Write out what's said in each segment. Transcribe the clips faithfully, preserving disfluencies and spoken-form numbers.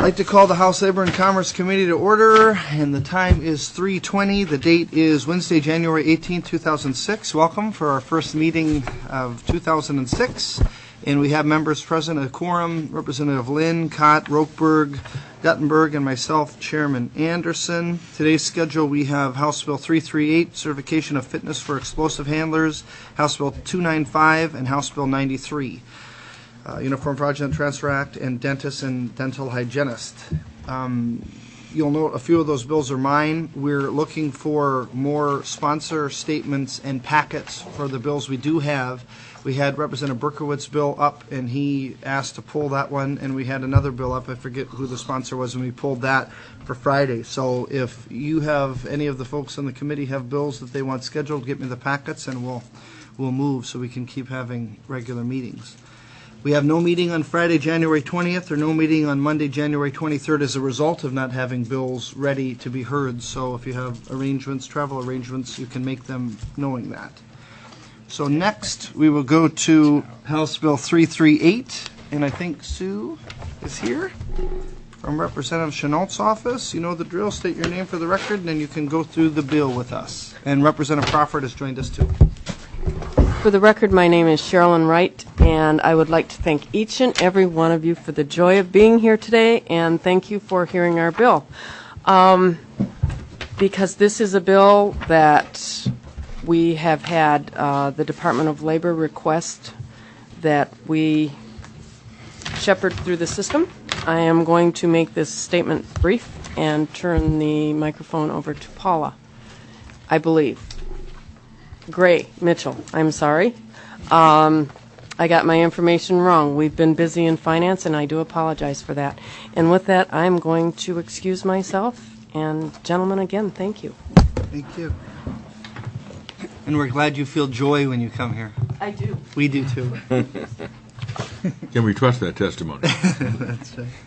like to call the House Labor and Commerce Committee to order, and the time is three twenty. The date is Wednesday, January eighteenth, two thousand six. Welcome for our first meeting of two thousand six. And we have members present, a quorum, Representative Lynn, Cott, Rokeberg, Guttenberg, and myself, Chairman Anderson. Today's schedule, we have House Bill three thirty-eight, Certification of Fitness for Explosive Handlers, House Bill two ninety-five, and House Bill ninety-three. Uh, Uniform Fraudulent Transfer Act, and Dentist and Dental Hygienist. Um, you'll note a few of those bills are mine. We're looking for more sponsor statements and packets for the bills we do have. We had Representative Berkowitz's bill up, and he asked to pull that one, and we had another bill up. I forget who the sponsor was, and we pulled that for Friday. So if you have, any of the folks on the committee have bills that they want scheduled, get me the packets, and we'll, we'll move so we can keep having regular meetings. We have no meeting on Friday, January twentieth, or no meeting on Monday, January twenty-third, as a result of not having bills ready to be heard. So if you have arrangements, travel arrangements, you can make them knowing that. So next, we will go to House Bill three thirty-eight, and I think Sue is here from Representative Chenault's office. You know the drill. State your name for the record, and then you can go through the bill with us. And Representative Crawford has joined us too. For the record, my name is Sherilyn Wright, and I would like to thank each and every one of you for the joy of being here today, and thank you for hearing our bill. Um, because this is a bill that we have had uh, the Department of Labor request that we shepherd through the system. I am going to make this statement brief and turn the microphone over to Paula, I believe. Gray, Mitchell, I'm sorry. Um, I got my information wrong. We've been busy in finance, and I do apologize for that. And with that, I'm going to excuse myself. And gentlemen, again, thank you. Thank you. And we're glad you feel joy when you come here. I do. We do too. Can we trust that testimony? That's right.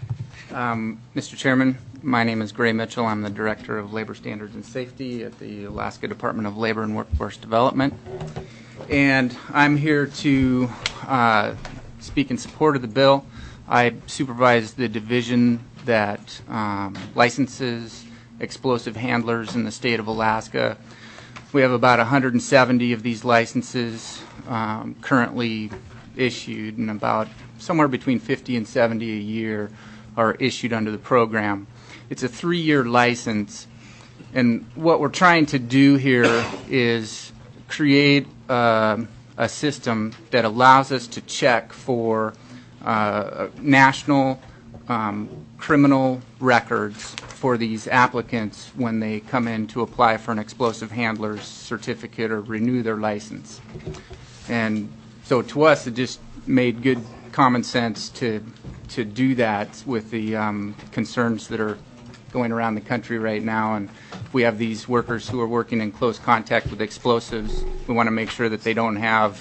Um, Mister Chairman, my name is Gray Mitchell. I'm the Director of Labor Standards and Safety at the Alaska Department of Labor and Workforce Development. And I'm here to uh, speak in support of the bill. I supervise the division that um, licenses explosive handlers in the state of Alaska. We have about one hundred seventy of these licenses um, currently issued, and about somewhere between fifty and seventy a year are issued under the program. It's a three-year license, and what we're trying to do here is create uh, a system that allows us to check for uh, national um, criminal records for these applicants when they come in to apply for an explosive handler's certificate or renew their license. And so to us, it just made good common sense to to do that with the um, concerns that are going around the country right now. And if we have these workers who are working in close contact with explosives, we want to make sure that they don't have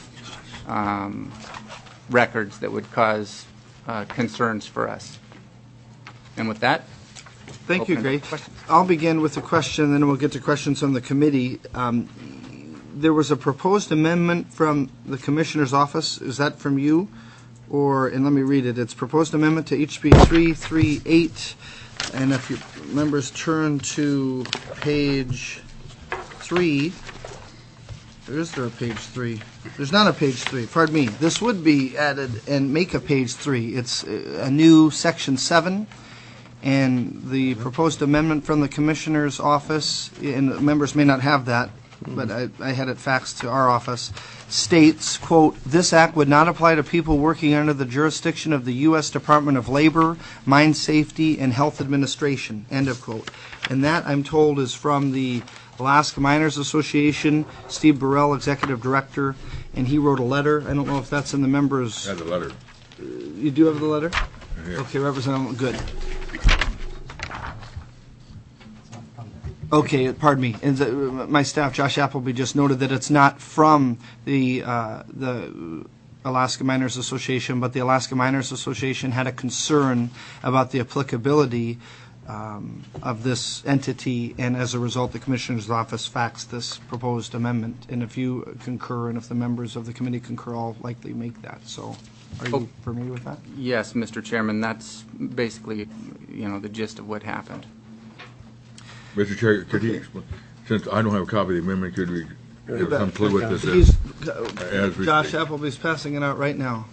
um, records that would cause uh, concerns for us. And with that, thank you, Gray. I'll begin with a question, then we'll get to questions from the committee. Um, there was a proposed amendment from the Commissioner's office. Is that from you? Or, and let me read it. It's proposed amendment to H B three thirty-eight. And if you members turn to page three, or is there a page three? There's not a page three. Pardon me. This would be added and make a page three. It's a new section seven. And the proposed amendment from the Commissioner's office, and members may not have that, but I, I had it faxed to our office, states, quote, this act would not apply to people working under the jurisdiction of the U S Department of Labor, Mine Safety, and Health Administration, end of quote. And that, I'm told, is from the Alaska Miners Association, Steve Burrell, Executive Director, and he wrote a letter. I don't know if that's in the members. I have the letter. Uh, you do have the letter? Here. Okay, Representative, good. Okay, pardon me. And the, my staff, Josh Appleby, just noted that it's not from the uh, the Alaska Miners Association, but the Alaska Miners Association had a concern about the applicability um, of this entity, and as a result, the Commissioner's office faxed this proposed amendment. And if you concur, and if the members of the committee concur, I'll likely make that. So Are you familiar with that? Yes, Mister Chairman, that's basically, you know, the gist of what happened. Mister Chair, could he, explain- since I don't have a copy of the amendment, could we give bet. some clue what this He's, is? As we Josh speak. Appleby's passing it out right now.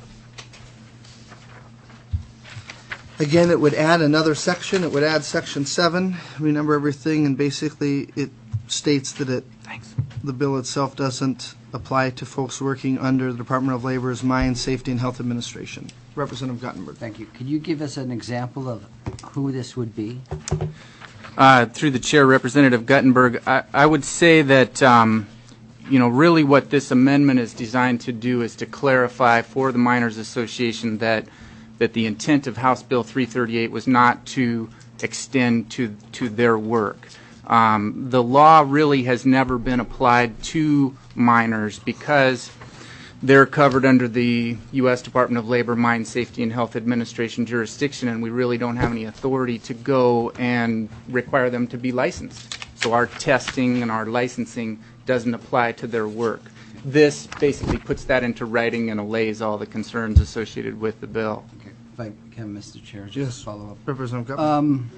Again, it would add another section. It would add section seven, renumber everything, and basically it states that it, Thanks. the bill itself doesn't apply to folks working under the Department of Labor's Mine Safety and Health Administration. Representative Guttenberg. Thank you. Could you give us an example of who this would be? Uh, through the chair, Representative Guttenberg, I, I would say that, um, you know, really what this amendment is designed to do is to clarify for the Miners Association that that the intent of House Bill three thirty-eight was not to extend to to their work. Um, the law really has never been applied to miners because they're covered under the U S Department of Labor Mine Safety and Health Administration jurisdiction, and we really don't have any authority to go and require them to be licensed. So our testing and our licensing doesn't apply to their work. This basically puts that into writing and allays all the concerns associated with the bill. Okay. If I can, Mister Chair, just Yes. to follow up. Representative Guttenberg. Um,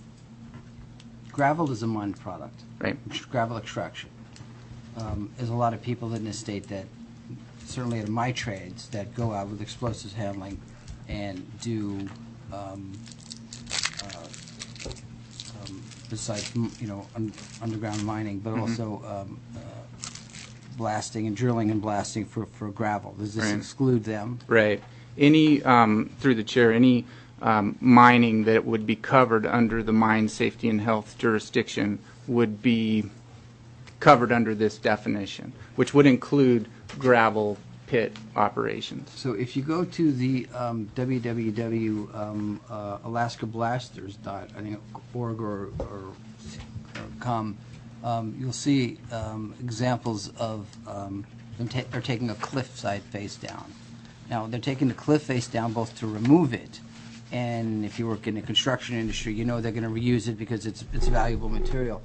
gravel is a mined product. Right. Gravel extraction. Um, there's a lot of people in this state that, certainly in my trades, that go out with explosives handling and do, um, uh, um, besides, m- you know, un- underground mining, but also um, uh, blasting and drilling and blasting for, for gravel. Does this Right. exclude them? Right. Any, um, through the chair, any um, mining that would be covered under the Mine Safety and Health jurisdiction would be covered under this definition, which would include gravel pit operations. So if you go to the um, w w w dot um, uh, alaska blasters dot org or, or, or com, um, you'll see um, examples of um, them ta- they're taking a cliffside face down. Now, they're taking the cliff face down both to remove it, and if you work in the construction industry, you know they're going to reuse it because it's it's valuable material.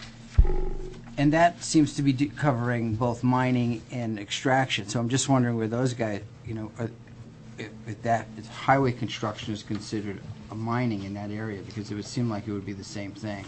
And that seems to be do- covering both mining and extraction. So I'm just wondering where those guys, you know, are, if, if that if highway construction is considered a mining in that area, because it would seem like it would be the same thing.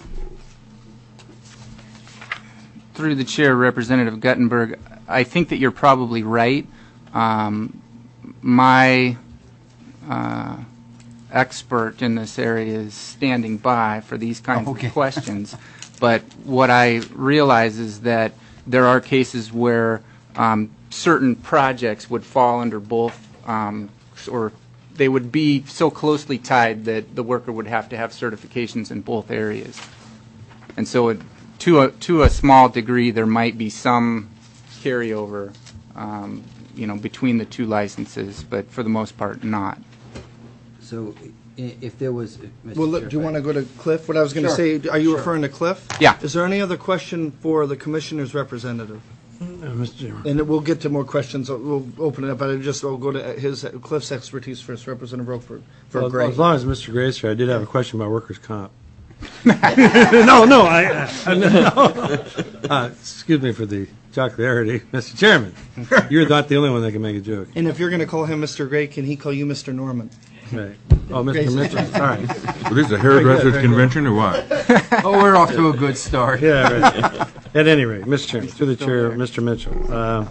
Through the chair, Representative Guttenberg, I think that you're probably right. Um, my uh, expert in this area is standing by for these kinds Oh, okay. of questions. But what I realize is that there are cases where um, certain projects would fall under both, um, or they would be so closely tied that the worker would have to have certifications in both areas. And so it, to a to a small degree, there might be some carryover, um, you know, between the two licenses, but for the most part, not. So i- if there was, if- Mister Well, look, Chair, do you if I- want to go to Cliff? What I was going to Sure. say, are you Sure. referring to Cliff? Yeah. Is there any other question for the commissioner's representative? Mister Chairman. And we'll get to more questions. We'll open it up, but I just, I'll go to his, Cliff's expertise first, Representative Roquefort, for Well, Gray. as long as Mister Gray's here, I did have a question about workers' comp. no, no, I, I no. Uh, excuse me for the jocularity, Mister Chairman. You're not the only one that can make a joke. And if you're going to call him Mister Gray, can he call you Mister Norman? Right. Oh, Mister Mitchell. Sorry. Well, this is a hairdresser's convention or what? Oh, we're off to a good start. Yeah. Right. At any rate, Mister Chairman, through the chair, Mister Mitchell. Uh,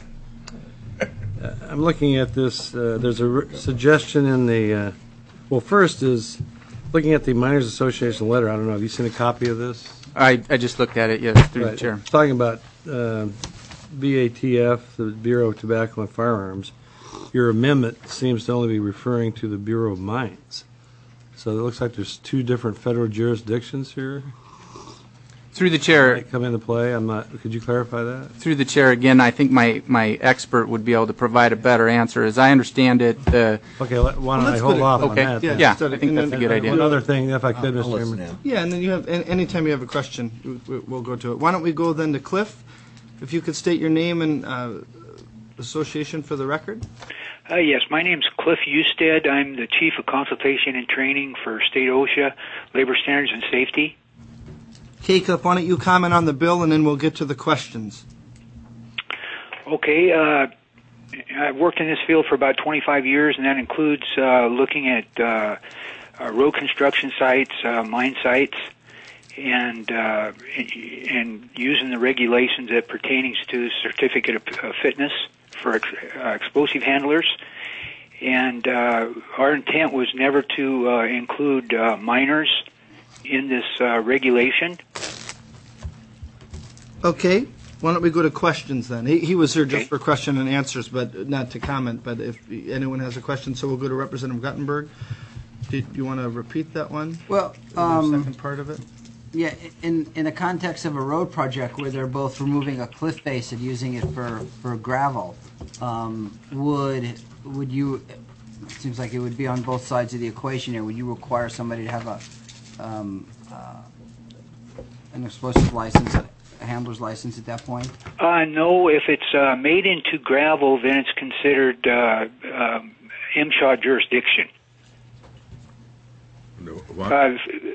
I'm looking at this. Uh, there's a r- suggestion in the. Uh, well, first is looking at the Miners Association letter. I don't know. Have you seen a copy of this? I, I just looked at it, yes, through the Right. chair. It's talking about uh, B A T F, the Bureau of Tobacco and Firearms. Your amendment seems to only be referring to the Bureau of Mines. So it looks like there's two different federal jurisdictions here Through the chair, that come into play. I'm not. Could you clarify that? through the chair again, I think my, my expert would be able to provide a better answer. As I understand it, the Okay. Let, why don't Well, I let's hold put it- off on okay, that? yeah, then? yeah, just let I it- think and that's a then- good idea. One other thing, if I could, Mister I'll listen Chairman. in. Yeah, and then you have, an- anytime you have a question, we- we- we'll go to it. Why don't we go then to Cliff? If you could state your name and uh, association for the record. Uh, yes, my name's Cliff Usted. I'm the Chief of Consultation and Training for State OSHA, Labor Standards and Safety. Okay, Cliff, why don't you comment on the bill, and then we'll get to the questions. Okay, uh, I've worked in this field for about twenty-five years, and that includes uh, looking at uh, uh, road construction sites, uh, mine sites, and uh, and using the regulations that pertaining to certificate of uh, fitness for ex- uh, explosive handlers. And uh, our intent was never to uh, include uh, minors in this uh, regulation. Okay, why don't we go to questions then? He, he was here just Okay. for question and answers, but not to comment. But if anyone has a question, so we'll go to Representative Guttenberg. Did you want to repeat that one? Well, The um, second part of it? yeah, in, in the context of a road project where they're both removing a cliff face and using it for, for gravel, um, would, would you, it seems like it would be on both sides of the equation here, would you require somebody to have a, um, uh, an explosive license, a handler's license at that point? Uh, no, if it's uh, made into gravel, then it's considered uh, um, M S H A jurisdiction. No, what? Uh,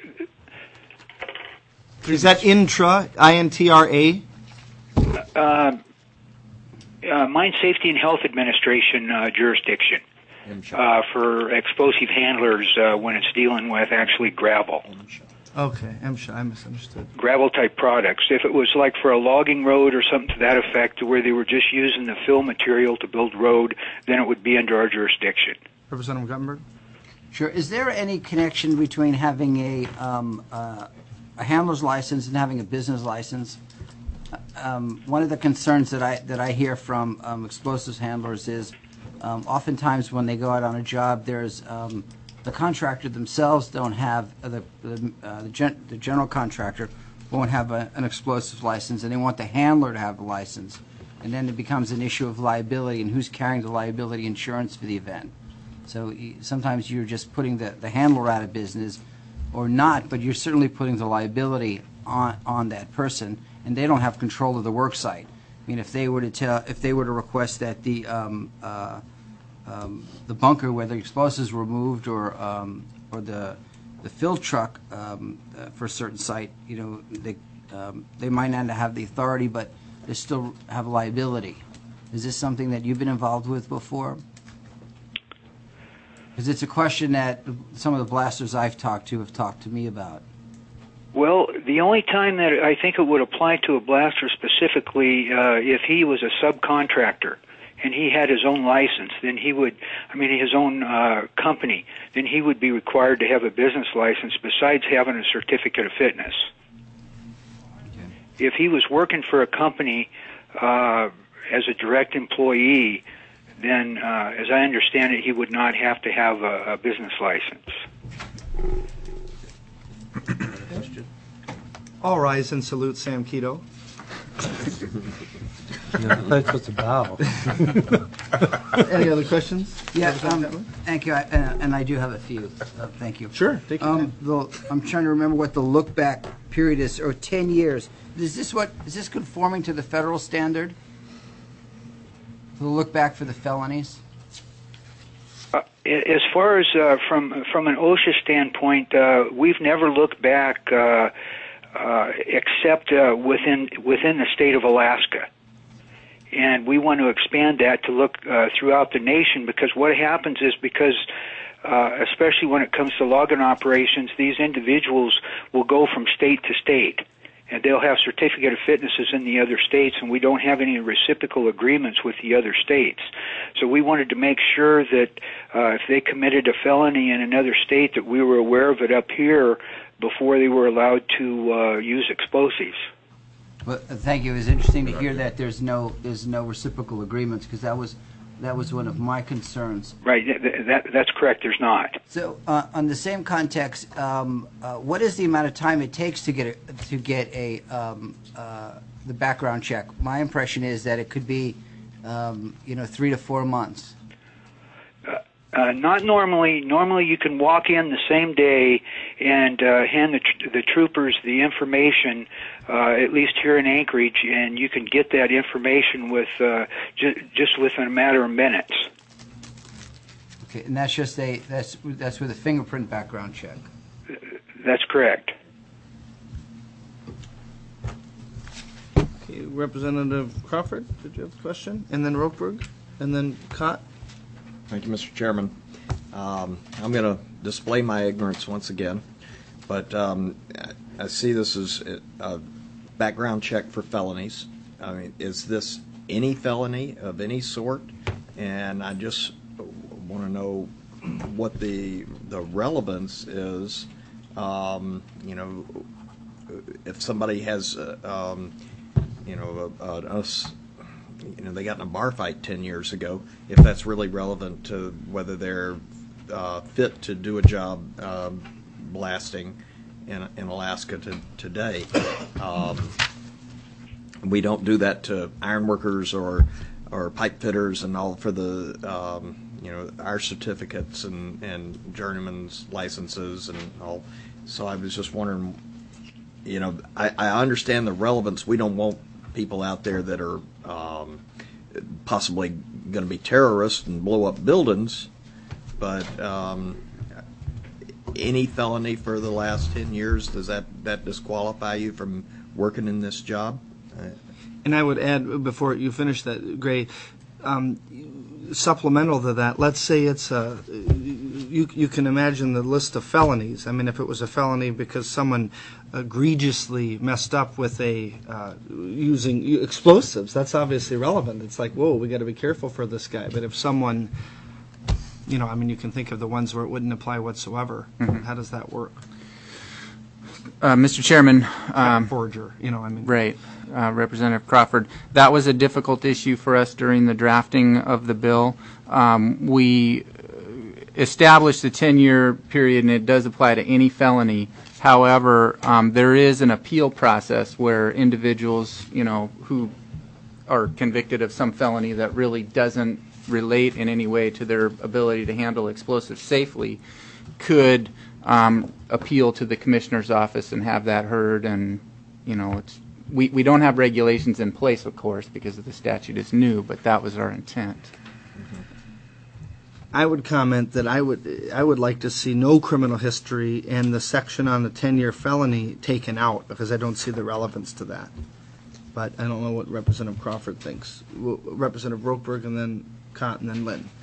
Is that intra, I N T R A? uh, uh, Mine Safety and Health Administration uh, jurisdiction uh, for explosive handlers uh, when it's dealing with actually gravel. Okay, M S H A, I misunderstood. Gravel type products. If it was like for a logging road or something to that effect, where they were just using the fill material to build road, then it would be under our jurisdiction. Representative Guttenberg? Sure. Is there any connection between having a, um, uh, a handler's license and having a business license? Um, one of the concerns that I that I hear from um, explosives handlers is um, oftentimes when they go out on a job, there's um, the contractor themselves don't have uh, the the, uh, the, gen- the general contractor won't have a, an explosives license, and they want the handler to have a license, and then it becomes an issue of liability and who's carrying the liability insurance for the event. So y- sometimes you're just putting the, the handler out of business, or not, but you're certainly putting the liability on on that person, and they don't have control of the work site. I mean, if they were to tell, if they were to request that the um, uh, um, the bunker where the explosives were moved, or um, or the the fill truck um, uh, for a certain site, you know, they um, they might not have the authority, but they still have liability. Is this something that you've been involved with before? Because it's a question that some of the blasters I've talked to have talked to me about. Well, the only time that I think it would apply to a blaster specifically, uh, if he was a subcontractor and he had his own license, then he would, I mean, his own uh, company, then he would be required to have a business license besides having a certificate of fitness. Okay. If he was working for a company uh, as a direct employee, then, uh, as I understand it, he would not have to have a, a business license. All rise and salute Sam Keto. That's what's about. Any other questions? Yeah, Representative um, Gatlin? thank you, I, and, and I do have a few. Uh, thank you. Sure, take your Um, the, I'm trying to remember what the look back period is, or ten years. Is this what is this conforming to the federal standard? The look back for the felonies. Uh, as far as uh, from from an OSHA standpoint, uh, we've never looked back uh, uh, except uh, within within the state of Alaska, and we want to expand that to look uh, throughout the nation, because what happens is because. Uh, especially when it comes to logging operations, these individuals will go from state to state, and they'll have certificate of fitnesses in the other states, and we don't have any reciprocal agreements with the other states. So we wanted to make sure that uh, if they committed a felony in another state, that we were aware of it up here before they were allowed to uh, use explosives. Well, uh, thank you. It was interesting to hear that there's no there's no reciprocal agreements, because that was that was one of my concerns. Right, that, that, that's correct, there's not. So, uh, on the same context, um, uh, what is the amount of time it takes to get a, to get a um, uh, the background check? My impression is that it could be, um, you know, three to four months. Uh, uh, not normally. Normally, you can walk in the same day and uh, hand the, tr- the troopers the information, uh, at least here in Anchorage, and you can get that information with uh, ju- just within a matter of minutes. Okay, and that's just a that's that's with a fingerprint background check. That's correct. Okay, Representative Crawford, did you have a question? And then Rokeberg? and then Cott. Thank you, Mister Chairman. Um, I'm going to display my ignorance once again, but um, I see this as a background check for felonies. I mean, is this any felony of any sort? And I just want to know what the the relevance is. Um, you know, if somebody has, uh, um, you know, a, a, a you know, they got in a bar fight ten years ago, if that's really relevant to whether they're uh, fit to do a job um, blasting in, in Alaska to, today. Um, we don't do that to iron workers or or pipe fitters and all for the, um, you know, our certificates and, and journeyman's licenses and all. So I was just wondering, you know, I, I understand the relevance. We don't want people out there that are um, possibly going to be terrorists and blow up buildings, but um, any felony for the last ten years, does that, that disqualify you from working in this job? Uh, And I would add, before you finish that, Gray, um, supplemental to that, let's say it's a, you, you can imagine the list of felonies. I mean, if it was a felony because someone egregiously messed up with a, uh, using explosives, that's obviously relevant. It's like, whoa, we got to be careful for this guy. But if someone, you know, I mean, you can think of the ones where it wouldn't apply whatsoever. Mm-hmm. How does that work? Uh, Mister Chairman, um, forger, you know, I mean, right, uh, Representative Crawford. That was a difficult issue for us during the drafting of the bill. Um, we established the ten-year period, and it does apply to any felony. However, um, there is an appeal process where individuals, you know, who are convicted of some felony that really doesn't relate in any way to their ability to handle explosives safely could um, appeal to the commissioner's office and have that heard. And, you know, it's we, we don't have regulations in place, of course, because the statute is new, but that was our intent. Mm-hmm. I would comment that I would I would like to see no criminal history and the section on the ten-year felony taken out because I don't see the relevance to that. But I don't know what Representative Crawford thinks. Representative Rokeberg and then Cott and then Lynn.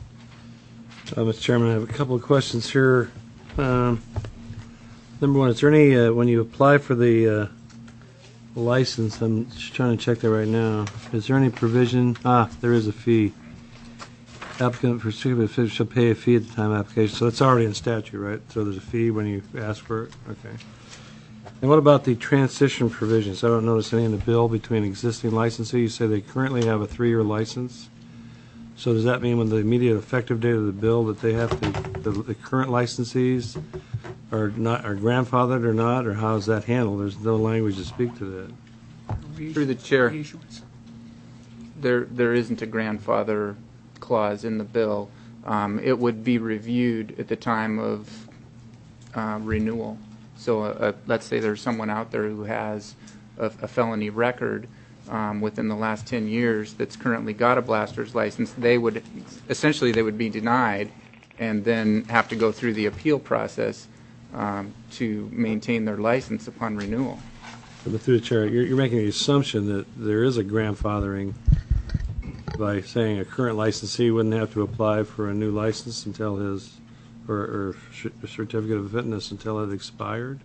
Uh, Mister Chairman, I have a couple of questions here. Um, number one, is there any, uh, when you apply for the uh, license, I'm just trying to check that right now, is there any provision, ah, there is a fee. Applicant for certificate shall pay a fee at the time of application, so it's already in statute, right? So there's a fee when you ask for it? Okay. And what about the transition provisions? I don't notice any in the bill between existing licensees. You say they currently have a three-year license. So does that mean when the immediate effective date of the bill that they have to, the, the current licensees are not are grandfathered or not, or how is that handled? There's no language to speak to that. Through the chair, there there isn't a grandfather clause in the bill. Um, it would be reviewed at the time of uh, renewal. So uh, uh, let's say there's someone out there who has a, a felony record um, within the last ten years that's currently got a blaster's license. They would essentially they would be denied and then have to go through the appeal process um, to maintain their license upon renewal. But through the chair, you're, you're making the assumption that there is a grandfathering by saying a current licensee wouldn't have to apply for a new license until his or, or certificate of fitness until it expired.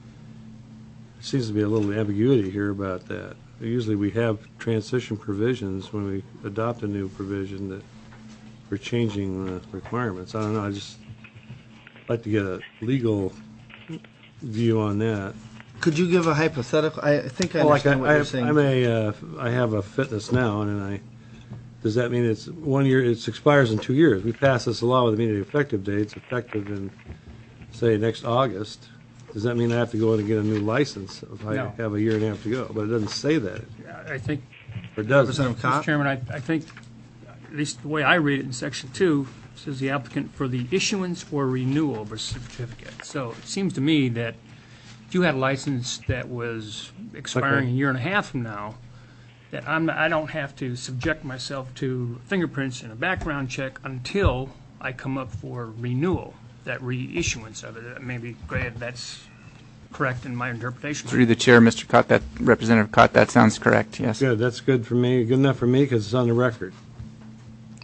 There seems to be a little ambiguity here about that. Usually we have transition provisions when we adopt a new provision that we're changing the requirements. I don't know. I just like to get a legal view on that. Could you give a hypothetical? I think I well, understand like what I, you're saying. I'm a, uh, I have a fitness now, and I. Does that mean it's one year? It expires in two years. We pass this law with immediate effective date. It's effective in, say, next August. Does that mean I have to go in and get a new license if I No. have a year and a half to go? But it doesn't say that. I think, Or does it? Representative Mister Cott? Chairman, I, I think, at least the way I read it in Section two, says the applicant for the issuance or renewal of a certificate. So it seems to me that if you had a license that was expiring Okay. a year and a half from now, that I'm, I don't have to subject myself to fingerprints and a background check until I come up for renewal, that reissuance of it. Maybe, Greg, that's correct in my interpretation. Through the chair, Mister Cott, that Representative Cott, that sounds correct. Yes. Good. That's good for me. Good enough for me because it's on the record.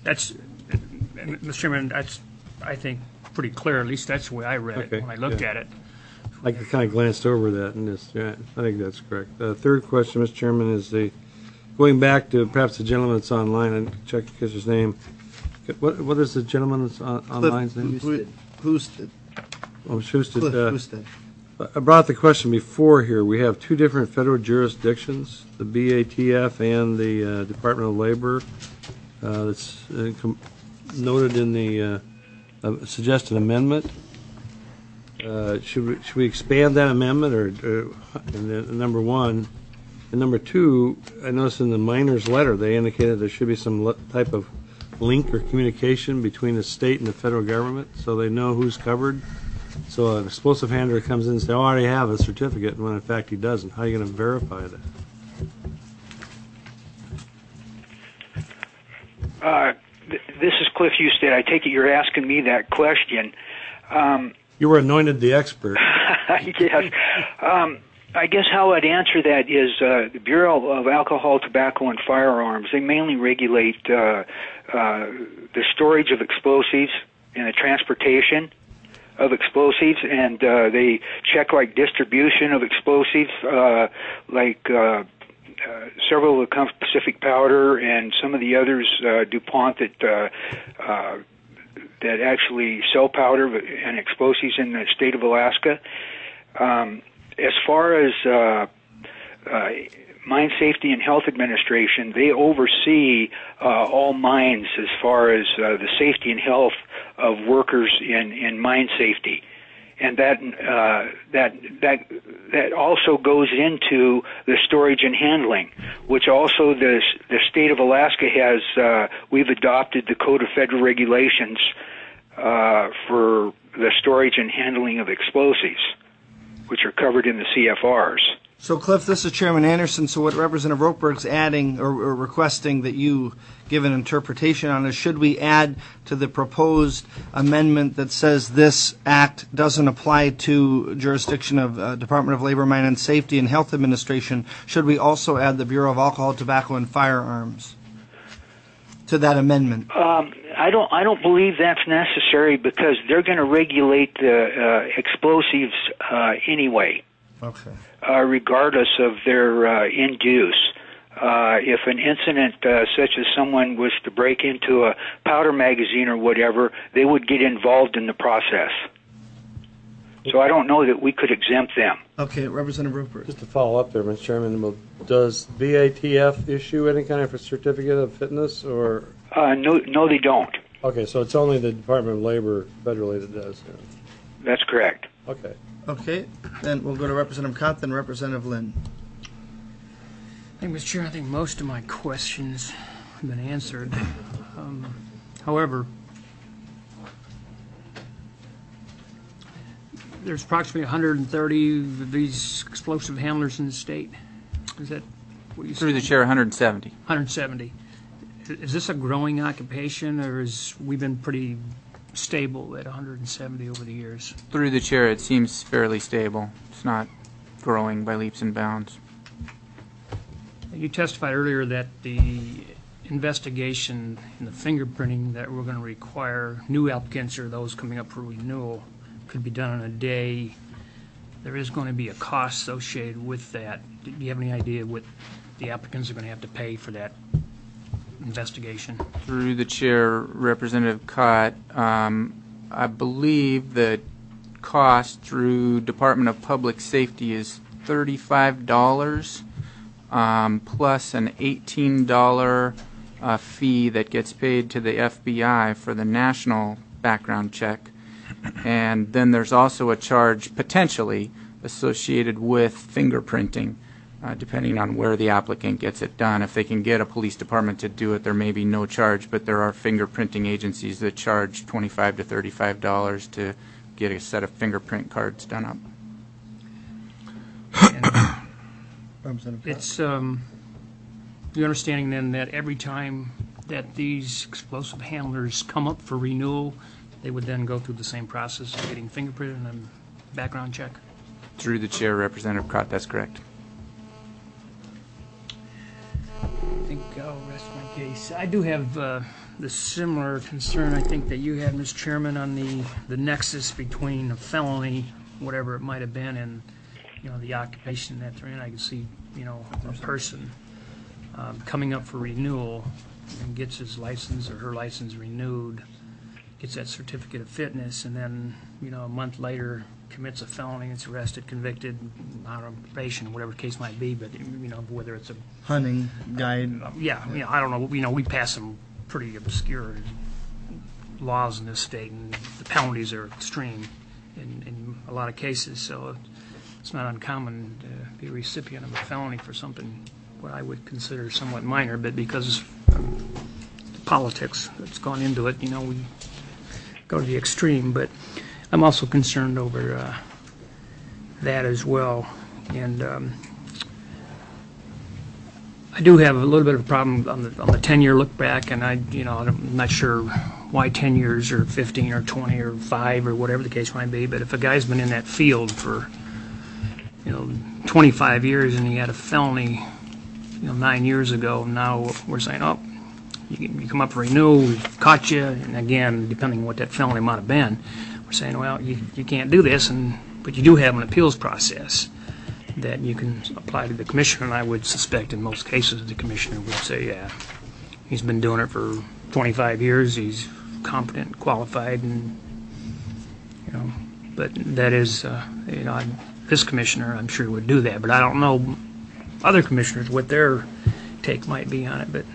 That's, and, Mister Chairman, that's, I think, pretty clear. At least that's the way I read Okay, it when I looked yeah. at it. I kind of glanced over that and just, yeah, I think that's correct. The third question, Mister Chairman, is the, going back to perhaps the gentleman that's online, and check his name. What, what is the gentleman that's on, online's name? Who- Who's, Oh, Schusted. Cliff uh, Husted. I brought the question before here. We have two different federal jurisdictions, the B A T F and the uh, Department of Labor. Uh, that's uh, com- noted in the uh, uh, suggested amendment. Uh, should we should we expand that amendment, or, or and then, number one, and number two? I noticed in the minor's letter they indicated there should be some le- type of link or communication between the state and the federal government, so they know who's covered. So an explosive handler comes in and says, "Oh, I already have a certificate," when in fact he doesn't. How are you going to verify that? Uh, th- this is Cliff Husted. I take it you're asking me that question. Um, You were anointed the expert. yes. Um, I guess how I'd answer that is uh, the Bureau of Alcohol, Tobacco, and Firearms, they mainly regulate uh, uh, the storage of explosives and the transportation of explosives, and uh, they check like distribution of explosives, uh, like uh, uh, several of the come Pacific Powder and some of the others, uh, DuPont, that uh, uh, that actually sell powder and explosives in the state of Alaska. Um, as far as uh, uh, Mine Safety and Health Administration, they oversee uh, all mines as far as uh, the safety and health of workers in, in mine safety. And that uh, that that that also goes into the storage and handling, which also the the state of Alaska has. Uh, we've adopted the Code of Federal Regulations uh, for the storage and handling of explosives, which are covered in the C F Rs. So, Cliff, this is Chairman Anderson. So what Representative Ropeberg's adding or, or requesting that you give an interpretation on is, should we add to the proposed amendment that says this act doesn't apply to jurisdiction of uh, Department of Labor, Mine and Safety and Health Administration, should we also add the Bureau of Alcohol, Tobacco, and Firearms to that amendment? Um, I don't. I don't believe that's necessary because they're going to regulate the uh, explosives uh, anyway. Okay. Uh, regardless of their uh, end use. Uh, if an incident uh, such as someone was to break into a powder magazine or whatever, they would get involved in the process. So I don't know that we could exempt them. Okay, Representative Roper. Just to follow up there, Mister Chairman, well, does B A T F issue any kind of a certificate of fitness, or? Uh, no, no, they don't. Okay, so it's only the Department of Labor federally that does. Yeah. That's correct. Okay. Okay, then we'll go to Representative Cott, then Representative Lynn. I think, Mister Chair, I think most of my questions have been answered. Um, however, there's approximately one hundred thirty of these explosive handlers in the state. Is that what you said? Through the chair, one hundred seventy. one hundred seventy. Is this a growing occupation, or is we've been pretty stable at one hundred seventy over the years? Through the chair, it seems fairly stable. It's not growing by leaps and bounds. You testified earlier that the investigation and the fingerprinting that we're going to require new applicants or those coming up for renewal could be done in a day. There is going to be a cost associated with that. Do you have any idea what the applicants are going to have to pay for that investigation? Through the chair, Representative Cott, um, I believe the cost through Department of Public Safety is thirty-five dollars. Um, plus an eighteen dollars uh, fee that gets paid to the F B I for the national background check. And then there's also a charge potentially associated with fingerprinting, uh, depending on where the applicant gets it done. If they can get a police department to do it, there may be no charge, but there are fingerprinting agencies that charge twenty-five to thirty-five dollars to get a set of fingerprint cards done up. It's um, the understanding then that every time that these explosive handlers come up for renewal, they would then go through the same process of getting fingerprinted and then background check? Through the chair, Representative Cott, that's correct. I think I'll rest my case. I do have uh, the similar concern, I think, that you had, Mister Chairman, on the, the nexus between a felony, whatever it might have been, and, you know, the occupation that they're in. I can see, you know, a person um, coming up for renewal and gets his license or her license renewed, gets that certificate of fitness, and then, you know, a month later commits a felony, gets arrested, convicted, out on probation, whatever the case might be, but, you know, whether it's a Hunting guide. yeah, you know, I don't know. You know, we pass some pretty obscure laws in this state, and the penalties are extreme in, in a lot of cases. So it's not uncommon to be a recipient of a felony for something what I would consider somewhat minor, but because of the politics that's gone into it, you know, we go to the extreme. But I'm also concerned over uh, that as well, and. Um, I do have a little bit of a problem on the on the ten-year look back, and I, you know, I'm not sure why ten years or fifteen or twenty or five or whatever the case might be. But if a guy's been in that field for, you know, twenty-five years and he had a felony, you know, nine years ago, now we're saying, oh, you, you come up for renewal, we've caught you, and again, depending on what that felony might have been, we're saying, well, you you can't do this, and but you do have an appeals process that you can apply to the commissioner, and I would suspect in most cases the commissioner would say, yeah, he's been doing it for twenty-five years, he's competent, qualified, and, you know, but that is, uh, you know, I- this commissioner, I'm sure, would do that, but I don't know other commissioners what their take might be on it, but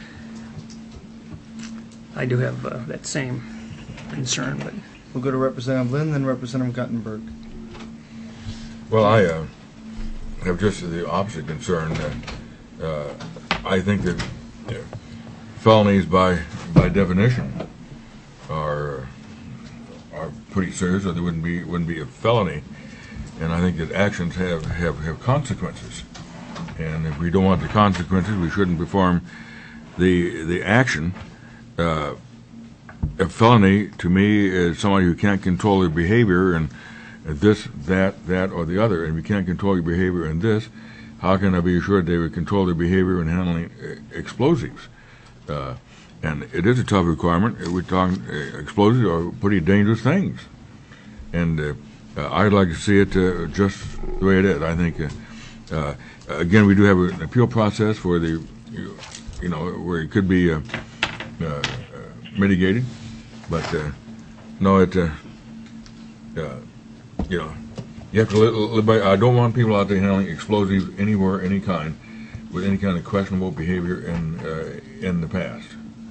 I do have uh, that same concern, but. We'll go to Representative Lynn, then Representative Guttenberg. Well, I uh, have just the opposite concern. Uh, uh, I think that uh, felonies, by by definition, are are pretty serious, or they wouldn't be wouldn't be a felony. And I think that actions have, have, have consequences. And if we don't want the consequences, we shouldn't perform the the action. Uh, a felony, to me, is somebody who can't control their behavior, and this, that, that, or the other. And if you can't control your behavior in this, how can I be assured they would control their behavior in handling uh, explosives? Uh, and it is a tough requirement. We're talking uh, explosives are pretty dangerous things. And uh, uh, I'd like to see it uh, just the way it is. I think, uh, uh, again, we do have an appeal process for the, you, you know, where it could be uh, uh, mitigated, but uh, no, it, uh, uh, you know, you have to live, live by. I don't want people out there handling explosives anywhere, any kind, with any kind of questionable behavior in uh, in the past.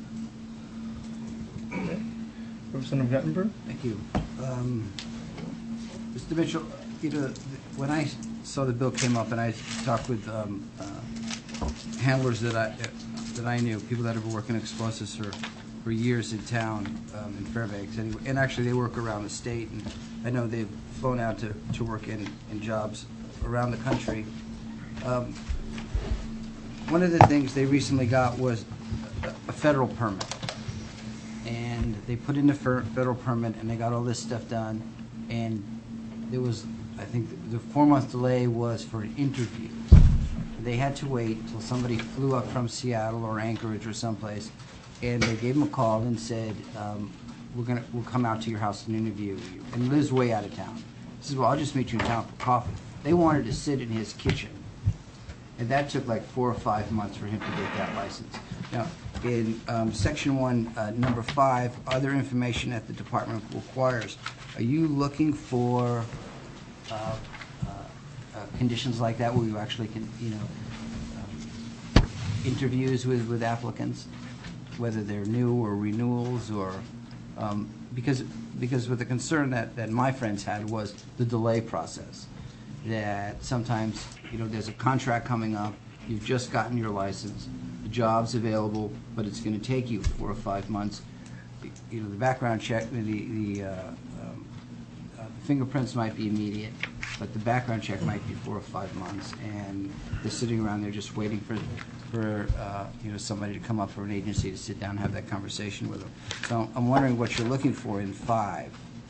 Representative Guttenberg? Thank you. Um, Mister Mitchell, you know, th- when I saw the bill came up and I talked with um, uh, handlers that I that I knew, people that have been working explosives for, for years in town um, in Fairbanks, and, and actually they work around the state, and I know they've flown out to, to work in, in jobs around the country. Um, one of the things they recently got was a, a federal permit. And they put in the fer- federal permit, and they got all this stuff done, and there was, I think, the four-month delay was for an interview. They had to wait until somebody flew up from Seattle or Anchorage or someplace, and they gave them a call and said, um, "We're gonna, we'll come out to your house and interview you." And Liz way out of town. He says, "Well, I'll just meet you in town for coffee." They wanted to sit in his kitchen, and that took like four or five months for him to get that license. Now, in um, section one, uh, number five, other information that the department requires, are you looking for uh, uh, uh, conditions like that where you actually can, you know, um, interviews with, with applicants, whether they're new or renewals, or um, because because with the concern that, that my friends had was the delay process, that sometimes, you know, there's a contract coming up, you've just gotten your license, the job's available, but it's going to take you four or five months. You know, the background check, the the uh, um, uh, fingerprints might be immediate, but the background check might be four or five months, and they're sitting around there just waiting for for uh, you know, somebody to come up, for an agency to sit down and have that conversation with them. So I'm wondering what you're looking for in five,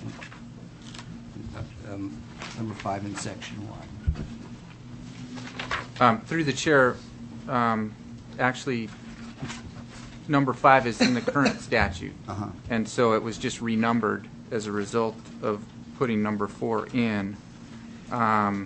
um, number five in section one. Um, through the chair, um, actually, number five is in the current statute. Uh-huh. And so it was just renumbered as a result of putting number four in. Um,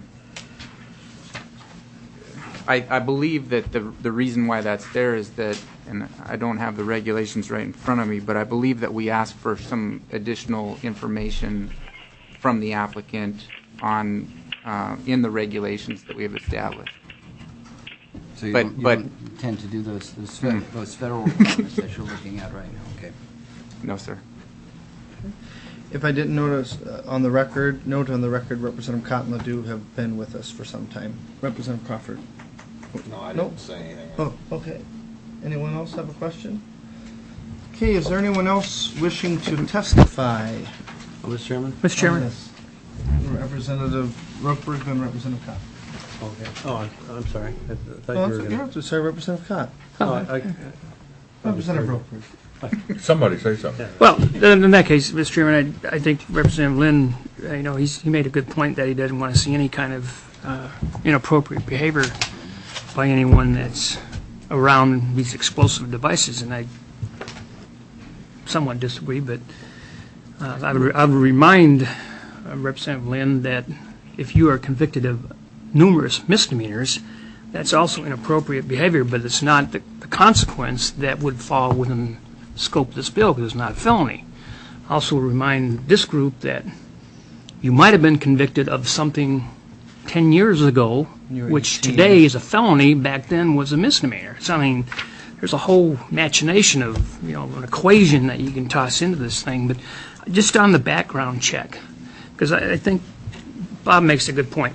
I, I believe that the the reason why that's there is that, and I don't have the regulations right in front of me, but I believe that we asked for some additional information from the applicant on uh, in the regulations that we have established. So you, But- don't, you but- don't intend to do those those, fe- Hmm. those federal requirements that you're looking at right now? Okay. No, sir. If I didn't notice, uh, on the record, note on the record, Representative Cotton Ledoux have been with us for some time. Representative Crawford. No, I No. didn't say anything. Oh, okay. Anyone else have a question? Okay, is there anyone else wishing to testify? Oh, Mister Chairman? Mister Chairman? on this? Representative Rokeberg, then Representative Cotton. Okay. Oh, I'm, I'm sorry. I th- thought Oh, you were you're going not to say Representative Cotton. to... I, I, Representative Rokeberg. Somebody say something. Well, then in that case, Mister Chairman, I, I think Representative Lynn, uh, you know, he's, he made a good point that he doesn't want to see any kind of uh, inappropriate behavior by anyone that's around these explosive devices, and I somewhat disagree, but uh, I, would, I would remind uh, Representative Lynn that if you are convicted of numerous misdemeanors, that's also inappropriate behavior, but it's not the, the consequence that would fall within the scope of this bill because it's not a felony. I also remind this group that you might have been convicted of something ten years ago, You were which eighteen. today is a felony, back then was a misdemeanor. So, I mean, there's a whole machination of, you know, an equation that you can toss into this thing. But just on the background check, because I, I think Bob makes a good point.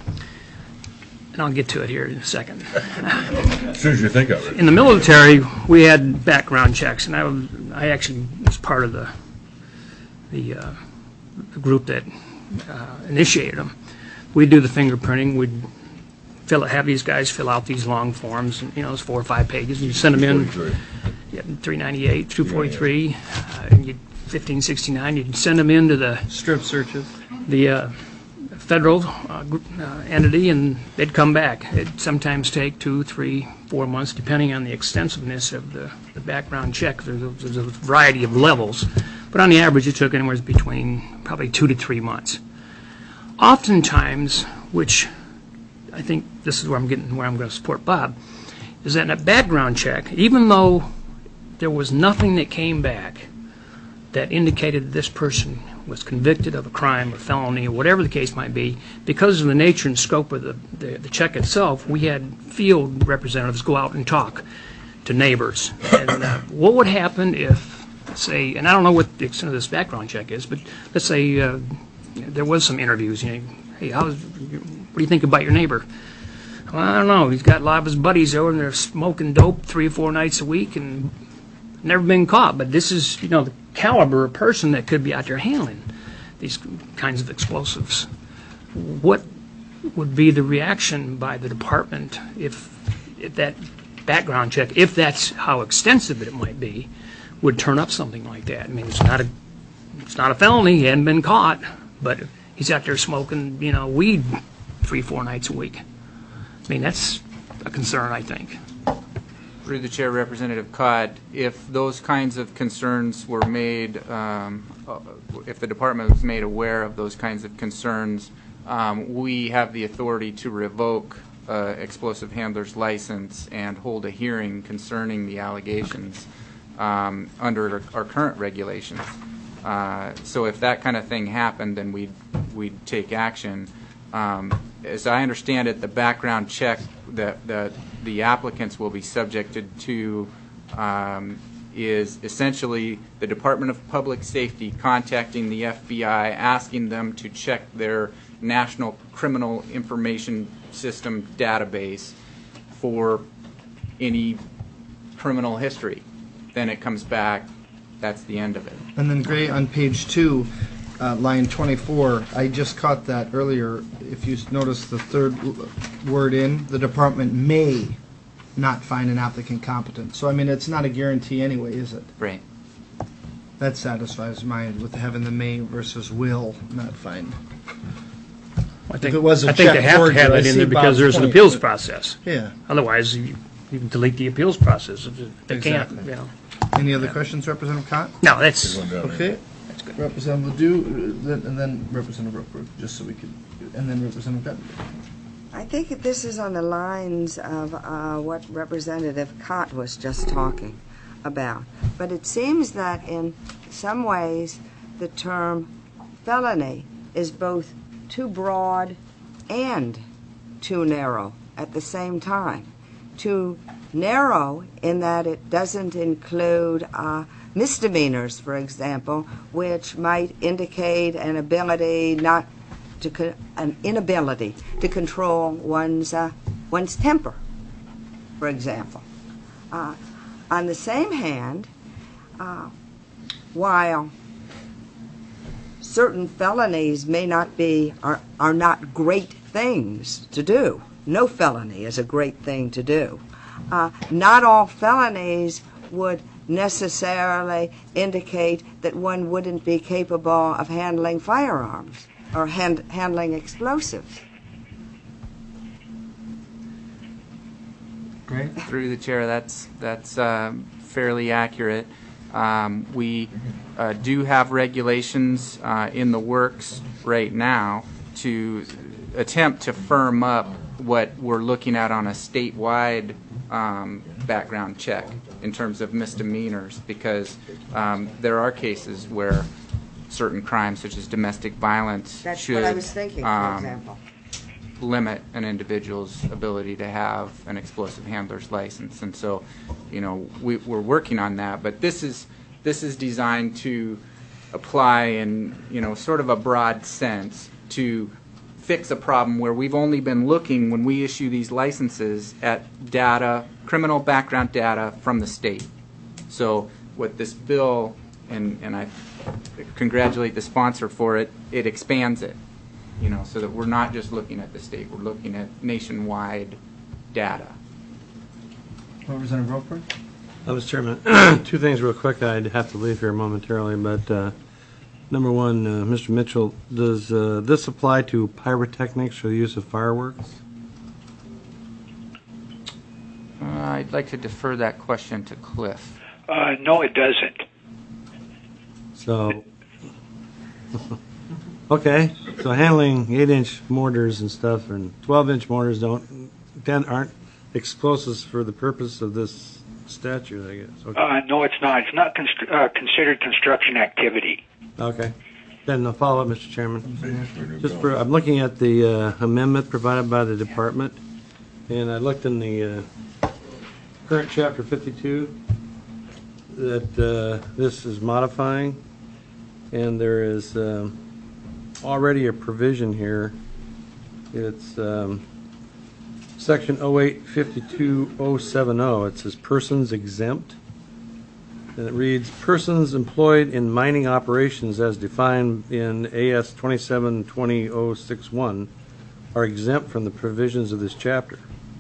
And I'll get to it here in a second. As soon as you think of it. In the military, we had background checks, and I, was, I actually was part of the the, uh, the group that uh, initiated them. We'd do the fingerprinting. We'd fill have these guys fill out these long forms, and, you know, it's four or five pages, and you send them in. forty-three. Yeah, three ninety-eight, two forty-three, uh, and you fifteen sixty-nine. You'd send them into the Strip searches. the uh, federal uh, gr- uh, entity, and they'd come back. It'd sometimes take two, three, four months, depending on the extensiveness of the, the background check. There's a, there's a variety of levels, but on the average, it took anywhere between probably two to three months. Oftentimes, which I think this is where I'm getting where I'm going to support Bob, is that in a background check, even though there was nothing that came back that indicated this person was convicted of a crime or felony or whatever the case might be, because of the nature and scope of the, the, the check itself, we had field representatives go out and talk to neighbors. And uh, what would happen if, say, and I don't know what the extent of this background check is, but let's say uh, there was some interviews. You know, hey, how's, what do you think about your neighbor? Well, I don't know. He's got a lot of his buddies over, and they're smoking dope three or four nights a week, and never been caught. But this is, you know, the caliber of person that could be out there handling these kinds of explosives. What would be the reaction by the department if, if that background check, if that's how extensive it might be, would turn up something like that? I mean, it's not a, it's not a felony. He hadn't been caught, but he's out there smoking, you know, weed three, four nights a week. I mean, that's a concern, I think. Through the chair, Representative Codd, if those kinds of concerns were made, um, uh, if the department was made aware of those kinds of concerns, um, we have the authority to revoke uh, explosive handler's license and hold a hearing concerning the allegations um, under our, our current regulations. Uh, so if that kind of thing happened, then we'd, we'd take action. Um, as I understand it, the background check that the, the applicants will be subjected to um, is essentially the Department of Public Safety contacting the F B I, asking them to check their National Criminal Information System database for any criminal history. Then it comes back. That's the end of it. And then Gray, on page two, uh, line twenty-four, I just caught that earlier. If you notice the third l- word in, the department may not find an applicant competent. So, I mean, it's not a guarantee anyway, is it? Right. That satisfies mine with having the may versus will not find. I think, it was a I think they check have to forgery, have I that in see there because Bob's there's an point, appeals but- process. Yeah. Otherwise, you, you can delete the appeals process if they can't, Exactly. you know. Any other questions, Representative Cott? No, that's, One down there. Okay. Representative Ledoux, uh, then- and then Representative Roper, just so we could, and then Representative Guttenberg. I think that this is on the lines of uh, what Representative Cott was just talking about. But it seems that in some ways the term felony is both too broad and too narrow at the same time. Too narrow in that it doesn't include uh, misdemeanors, for example, which might indicate an ability not to co- an inability to control one's uh, one's temper, for example. Uh, on the same hand, uh, while certain felonies may not be are, are not great things to do, no felony is a great thing to do. Uh, not all felonies would necessarily indicate that one wouldn't be capable of handling firearms or hand, handling explosives. Great. Through the chair, that's that's um, fairly accurate. Um, we uh, do have regulations uh, in the works right now to attempt to firm up what we're looking at on a statewide um, background check in terms of misdemeanors, because um, there are cases where certain crimes, such as domestic violence, That's should what I was thinking, for um, example. limit an individual's ability to have an explosive handler's license. And so, you know, we, we're working on that. But this is this is designed to apply in, you know, sort of a broad sense to fix a problem where we've only been looking, when we issue these licenses, at data, criminal background data from the state. So what this bill, and, and I congratulate the sponsor for it, it expands it. You know, so that we're not just looking at the state, we're looking at nationwide data. Representative Roper? Uh, Mister Chairman, two things real quick. I'd have to leave here momentarily, but uh, number one, uh, Mister Mitchell, does uh, this apply to pyrotechnics or the use of fireworks? Uh, I'd like to defer that question to Cliff. Uh, no, it doesn't. So, okay, so handling eight-inch mortars and stuff, and twelve-inch mortars don't, then aren't explosives for the purpose of this statute, I guess. Okay. Uh, no, it's not. It's not constr- uh, considered construction activity. Okay. Then a follow-up, Mister Chairman. Just for, I'm looking at the uh, amendment provided by the department, and I looked in the uh, current chapter fifty-two that uh, this is modifying, and there is um, already a provision here. It's um, section oh eight fifty-two oh seventy. It says persons exempt. And it reads, persons employed in mining operations as defined in A S twenty-seven twenty oh sixty-one are exempt from the provisions of this chapter.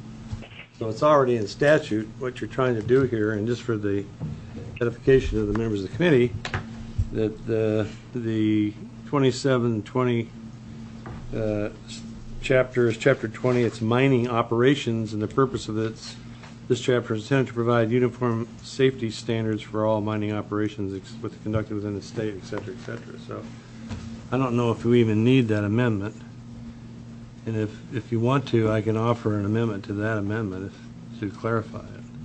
So it's already in statute what you're trying to do here, and just for the edification of the members of the committee, that the, the twenty-seven twenty uh, chapter is chapter twenty. It's mining operations, and the purpose of its this chapter is intended to provide uniform safety standards for all mining operations ex- with conducted within the state, et cetera, et cetera. So I don't know if we even need that amendment. And if, if you want to, I can offer an amendment to that amendment if, to clarify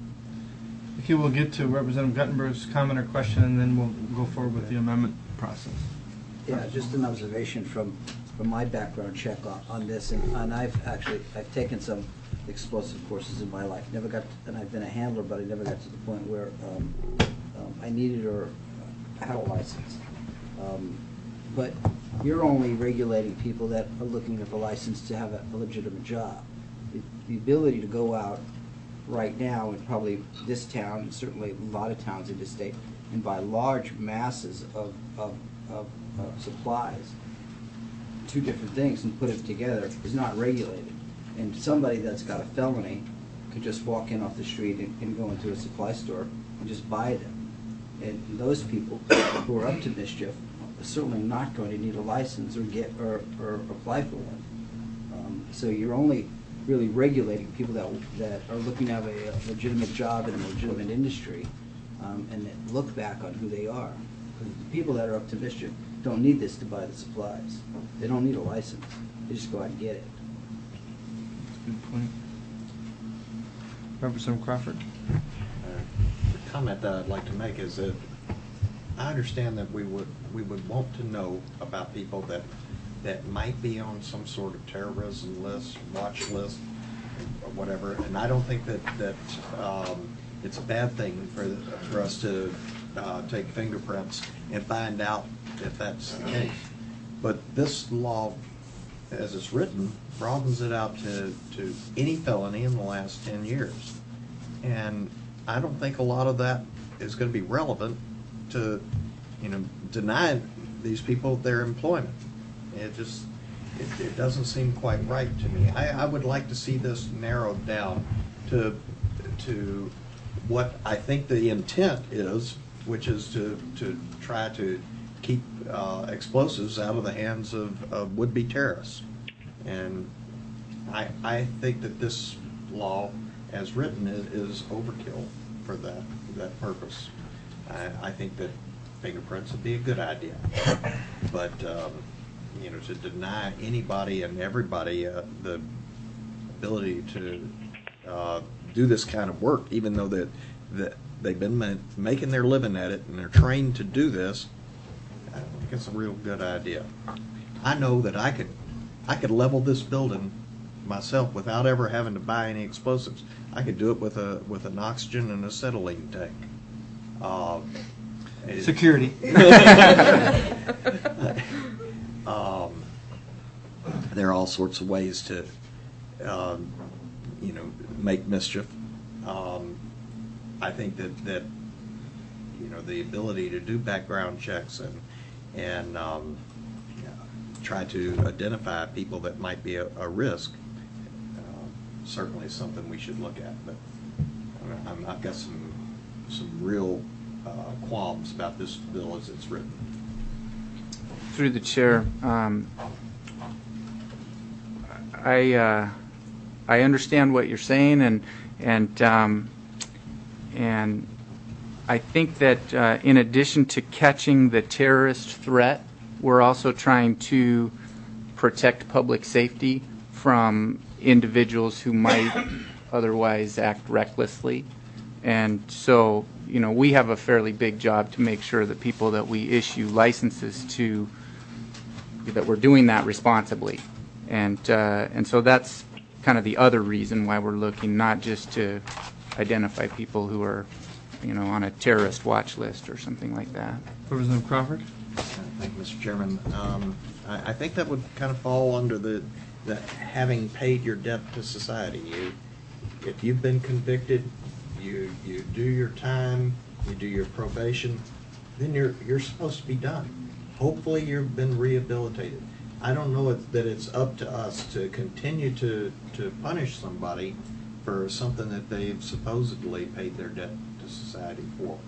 it. Okay, we'll get to Representative Guttenberg's comment or question, and then we'll go forward with the amendment process. Yeah, just an observation from, from my background check on, on this, and, and I've actually, I've taken some explosive courses in my life. Never got, and I've been a handler, but I never got to the point where um, um, I needed or had a license. Um, but you're only regulating people that are looking for a license to have a, a legitimate job. The, the ability to go out right now, in probably this town, and certainly a lot of towns in this state, and buy large masses of, of, of, of supplies, two different things, and put it together is not regulated. And somebody that's got a felony could just walk in off the street and, and go into a supply store and just buy them. And those people who are up to mischief are certainly not going to need a license or get or, or apply for one. Um, so you're only really regulating people that, that are looking to have a legitimate job in a legitimate industry, um, and that look back on who they are. Because the people that are up to mischief don't need this to buy the supplies. They don't need a license. They just go out and get it. Good point. Representative Crawford. The comment that I'd like to make is that I understand that we would we would want to know about people that that might be on some sort of terrorism list, watch list, or whatever. And I don't think that that um, it's a bad thing for for us to uh, take fingerprints and find out if that's the case. But this law, as it's written, broadens it out to to any felony in the last ten years, and I don't think a lot of that is going to be relevant to, you know, deny these people their employment. It just, it, it doesn't seem quite right to me. I, I would like to see this narrowed down to, to what I think the intent is, which is to, to try to keep uh, explosives out of the hands of, of would-be terrorists. And I, I think that this law, as written, is, is overkill for that, that purpose. I, I think that fingerprints would be a good idea, but um, you know, to deny anybody and everybody uh, the ability to uh, do this kind of work, even though that that they've been ma making their living at it and they're trained to do this, I don't think it's a real good idea. I know that I could I could level this building myself without ever having to buy any explosives. I could do it with a with an oxygen and acetylene tank. Uh, Security. um, there are all sorts of ways to, um, you know, make mischief. Um, I think that that you know the ability to do background checks and and um, try to identify people that might be a, a risk uh, certainly is something we should look at. But I'm, I've got some some real Uh, qualms about this bill as it's written. Through the chair, um, I uh, I understand what you're saying, and and um, and I think that uh, in addition to catching the terrorist threat, we're also trying to protect public safety from individuals who might otherwise act recklessly. And so, you know, we have a fairly big job to make sure that people that we issue licenses to, that we're doing that responsibly. And uh, and so that's kind of the other reason why we're looking, not just to identify people who are, you know, on a terrorist watch list or something like that. Representative Crawford. Thank you, Mister Chairman. Um, I, I think that would kind of fall under the, the having paid your debt to society. You, if you've been convicted, you you do your time, you do your probation, then you're you're supposed to be done. Hopefully, you've been rehabilitated. I don't know if, that it's up to us to continue to to punish somebody for something that they've supposedly paid their debt to society for.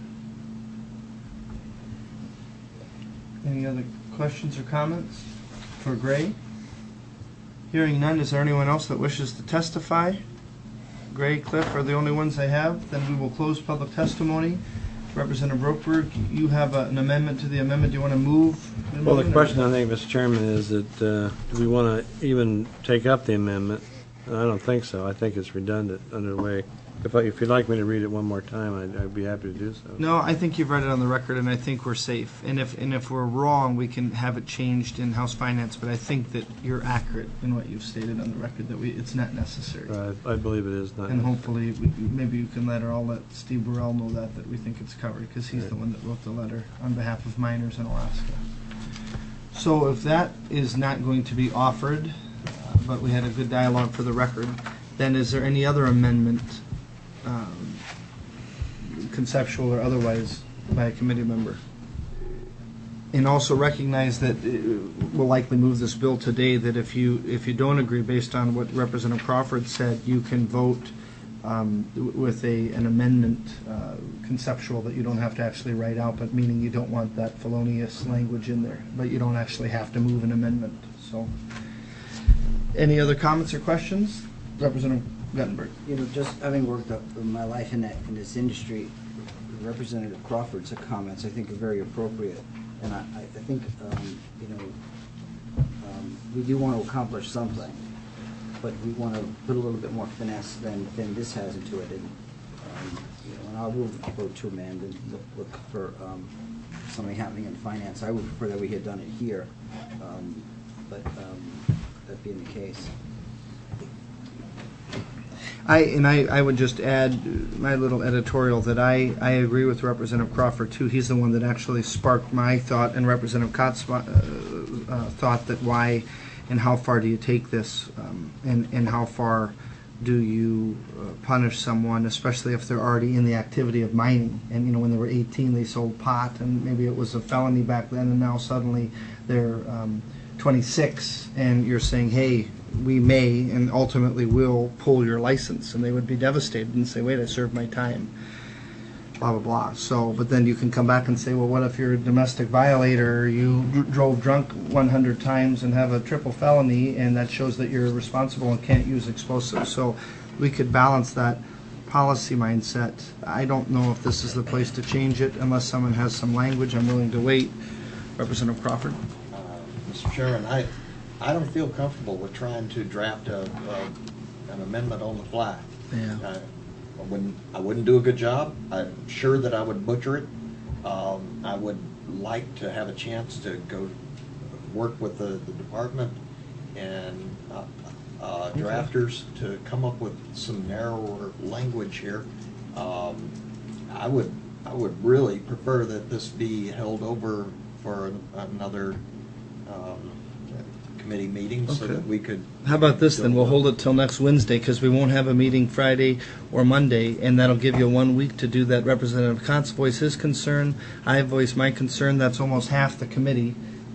Any other questions or comments for Gray? Hearing none, is there anyone else that wishes to testify? Gray, Cliff are the only ones I have. Then we will close public testimony. Representative Rokeberg, you have a, an amendment to the amendment. Do you want to move? The well, the question, I think, Mister Chairman, is that uh, do we want to even take up the amendment? I don't think so. I think it's redundant under the way. If, I, if you'd like me to read it one more time, I'd, I'd be happy to do so. No, I think you've read it on the record, and I think we're safe. And if and if we're wrong, we can have it changed in House Finance. But I think that you're accurate in what you've stated on the record, that we it's not necessary. Right, I believe it is not. And necessary. hopefully, we, maybe you can let her. I'll let Steve Burrell know that that we think it's covered, because he's right. the one that wrote the letter on behalf of miners in Alaska. So if that is not going to be offered, uh, but we had a good dialogue for the record, then is there any other amendment? Um, conceptual or otherwise, by a committee member. And also recognize that uh, we'll likely move this bill today, that if you if you don't agree, based on what Representative Crawford said, you can vote um, with a an amendment uh, conceptual that you don't have to actually write out, but meaning you don't want that felonious language in there, but you don't actually have to move an amendment. So any other comments or questions? Representative Guttenberg. You know, just having worked up my life in that, in this industry, Representative Crawford's comments I think are very appropriate, and I, I think um, you know um, we do want to accomplish something, but we want to put a little bit more finesse than, than this has into it, and um, you know, and I will vote to amend and look, look for um, something happening in finance. I would prefer that we had done it here, um, but um, that being the case. I and I, I would just add my little editorial that I, I agree with Representative Crawford too. He's the one that actually sparked my thought, and Representative Cott's uh, uh, thought that why and how far do you take this, um, and and how far do you uh, punish someone, especially if they're already in the activity of mining. And you know, when they were eighteen, they sold pot, and maybe it was a felony back then, and now suddenly they're um, twenty-six, and you're saying, hey, we may and ultimately will pull your license, and they would be devastated and say, wait, I served my time, blah, blah, blah. So, but then you can come back and say, well, what if you're a domestic violator, you dr- drove drunk one hundred times and have a triple felony, and that shows that you're responsible and can't use explosives. So we could balance that policy mindset. I don't know if this is the place to change it unless someone has some language. I'm willing to wait. Representative Crawford. Uh, Mister Chairman, I, I don't feel comfortable with trying to draft a, a, an amendment on the fly. Yeah. Uh, I wouldn't, I wouldn't do a good job. I'm sure that I would butcher it. Um, I would like to have a chance to go work with the, the department and uh, uh, drafters to come up with some narrower language here. Um, I would, I would really prefer that this be held over for an, another um, committee meeting so Okay. that we could. How about this then? We'll hold it till next Wednesday because we won't have a meeting Friday or Monday, and that'll give you one week to do that. Representative Cott's voice his concern. I voice my concern. That's almost half the committee.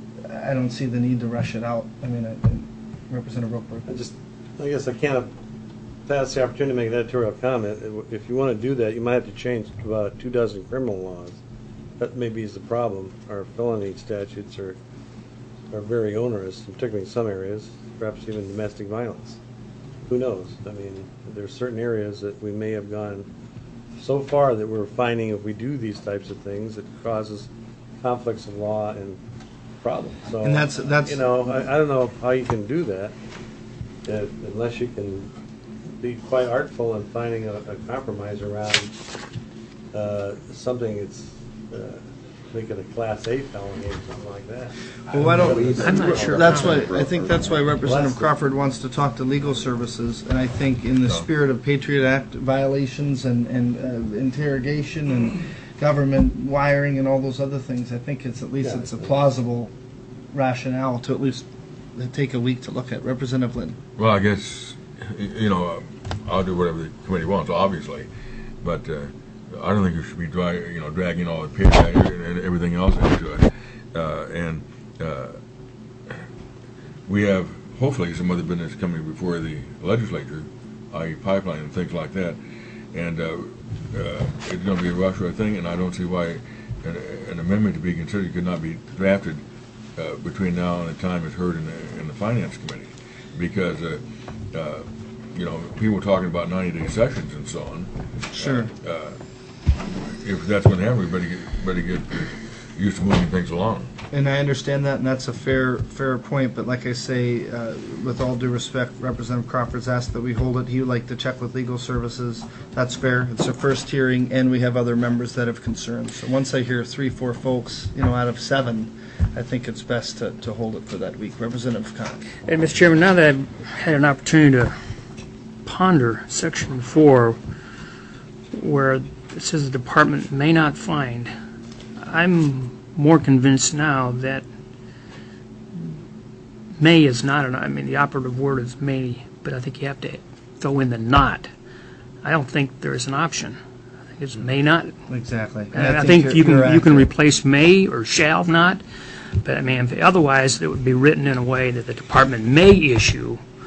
I don't see the need to rush it out. I mean, I, I, Representative Roper. I just, I guess I can't pass the opportunity to make an editorial comment. If you want to do that, you might have to change about two dozen criminal laws. That maybe is the problem. Our felony statutes are are very onerous, particularly in some areas, perhaps even domestic violence. Who knows? I mean, there are certain areas that we may have gone so far that we're finding if we do these types of things, it causes conflicts of law and problems. So, And that's- that's- you know, I, I don't know how you can do that, that unless you can be quite artful in finding a, a compromise around uh, something that's uh, make it a Class A felony or something like that. Well, why don't, I'm not sure. that's why, I think that's why Representative Crawford wants to talk to legal services, and I think in the spirit of Patriot Act violations and, and uh, interrogation and government wiring and all those other things, I think it's, at least Yeah. it's a plausible rationale to at least take a week to look at. Representative Lynn. Well, I guess, y- you know, uh, I'll do whatever the committee wants, obviously, but uh, I don't think you should be dry, you know, dragging all the P A and everything else into it. Uh, and uh, we have, hopefully, some other business coming before the legislature, that is pipeline and things like that. And uh, uh, it's going to be a rush hour thing, and I don't see why an, an amendment to be considered could not be drafted uh, between now and the time it's heard in the, in the Finance Committee. Because, uh, uh, you know, people talking about ninety-day sessions and so on. Sure. Uh, uh, if that's what happens, we better get, better get used to moving things along. And I understand that, and that's a fair fair point. But like I say, uh, with all due respect, Representative Crawford's asked that we hold it. He would like to check with legal services. That's fair. It's a first hearing, and we have other members that have concerns. So once I hear three, four folks, you know, out of seven, I think it's best to, to hold it for that week. Representative Cott. And Mister Chairman, now that I've had an opportunity to ponder Section four, where it says the department may not find, I'm more convinced now that may is not an, I mean, the operative word is may, but I think you have to throw in the not. I don't think there's an option. I think it's may not. Exactly. And I think you can, you can replace may or shall not, but I mean, if- otherwise it would be written in a way that the department may issue,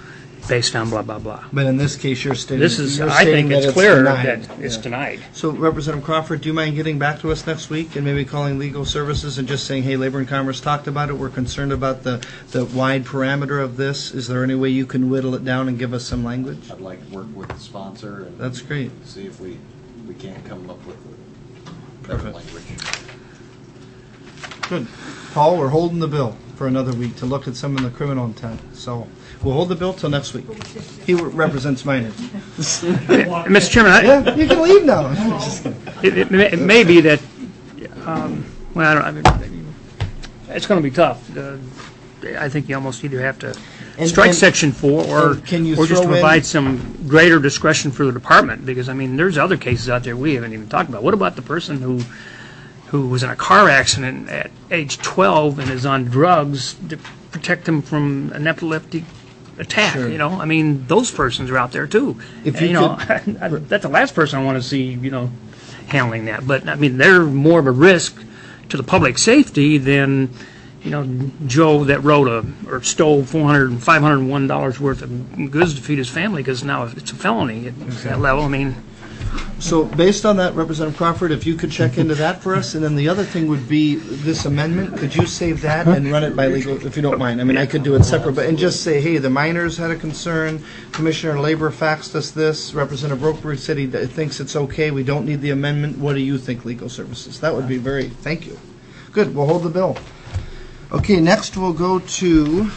based on blah, blah, blah. But in this case, you're stating. This is, you're I stating think that it's clear denied. that it's Yeah. denied. So, Representative Crawford, do you mind getting back to us next week and maybe calling Legal Services and just saying, hey, Labor and Commerce talked about it, we're concerned about the, the wide parameter of this. Is there any way you can whittle it down and give us some language? I'd like to work with the sponsor and That's great. see if we, we can't come up with a better Perfect. language. Good. Paul, we're holding the bill for another week to look at some of the criminal intent. So we'll hold the bill till next week. He represents minors. Mister Chairman, I, Yeah, you can leave now. Just kidding. it, it, may, it may be that, um, well, I don't. I mean, it's going to be tough. Uh, I think you almost either have to And- strike and- Section Four, or and can you or just throw in- provide some greater discretion for the department. Because I mean, there's other cases out there we haven't even talked about. What about the person who who was in a car accident at age twelve and is on drugs to protect him from an epileptic attack? Sure. You know, I mean, those persons are out there too. If And, you know, that's the last person I want to see. You know, handling that. But I mean, they're more of a risk to the public safety than, you know, Joe that wrote a or stole four hundred and five hundred one dollars worth of goods to feed his family, because now it's a felony at that level. I mean, So based on that, Representative Crawford, if you could check into that for us, and then the other thing would be this amendment, could you save that and run it by legal, if you don't mind? I mean, I could do it separate, but, and just say, hey, the miners had a concern, Commissioner of Labor faxed us this, Representative Rokebrooke said he d- thinks it's okay, we don't need the amendment, what do you think, Legal Services? That would be very, thank you. Good, we'll hold the bill. Okay, next we'll go to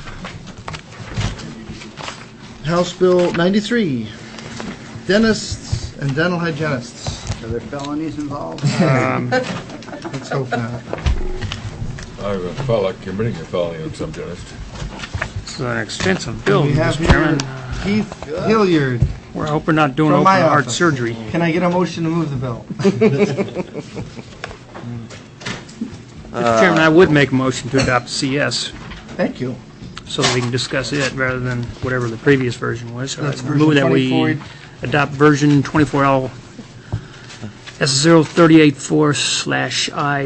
House Bill ninety-three, dentists and dental hygienists. Are there felonies involved? Let's hope not. I felt like committing a felony on some dentist. it's an expensive bill, We have Mister here Chairman. Keith Hilliard. Well, I hope we're not doing From open my heart office. surgery. Can I get a motion to move the bill? Mister Chairman, I would make a motion to adopt C S Thank you. so that we can discuss it rather than whatever the previous version was. So That's I move version that we twenty-four. adopt version twenty-four L S zero thirty-eight four slash I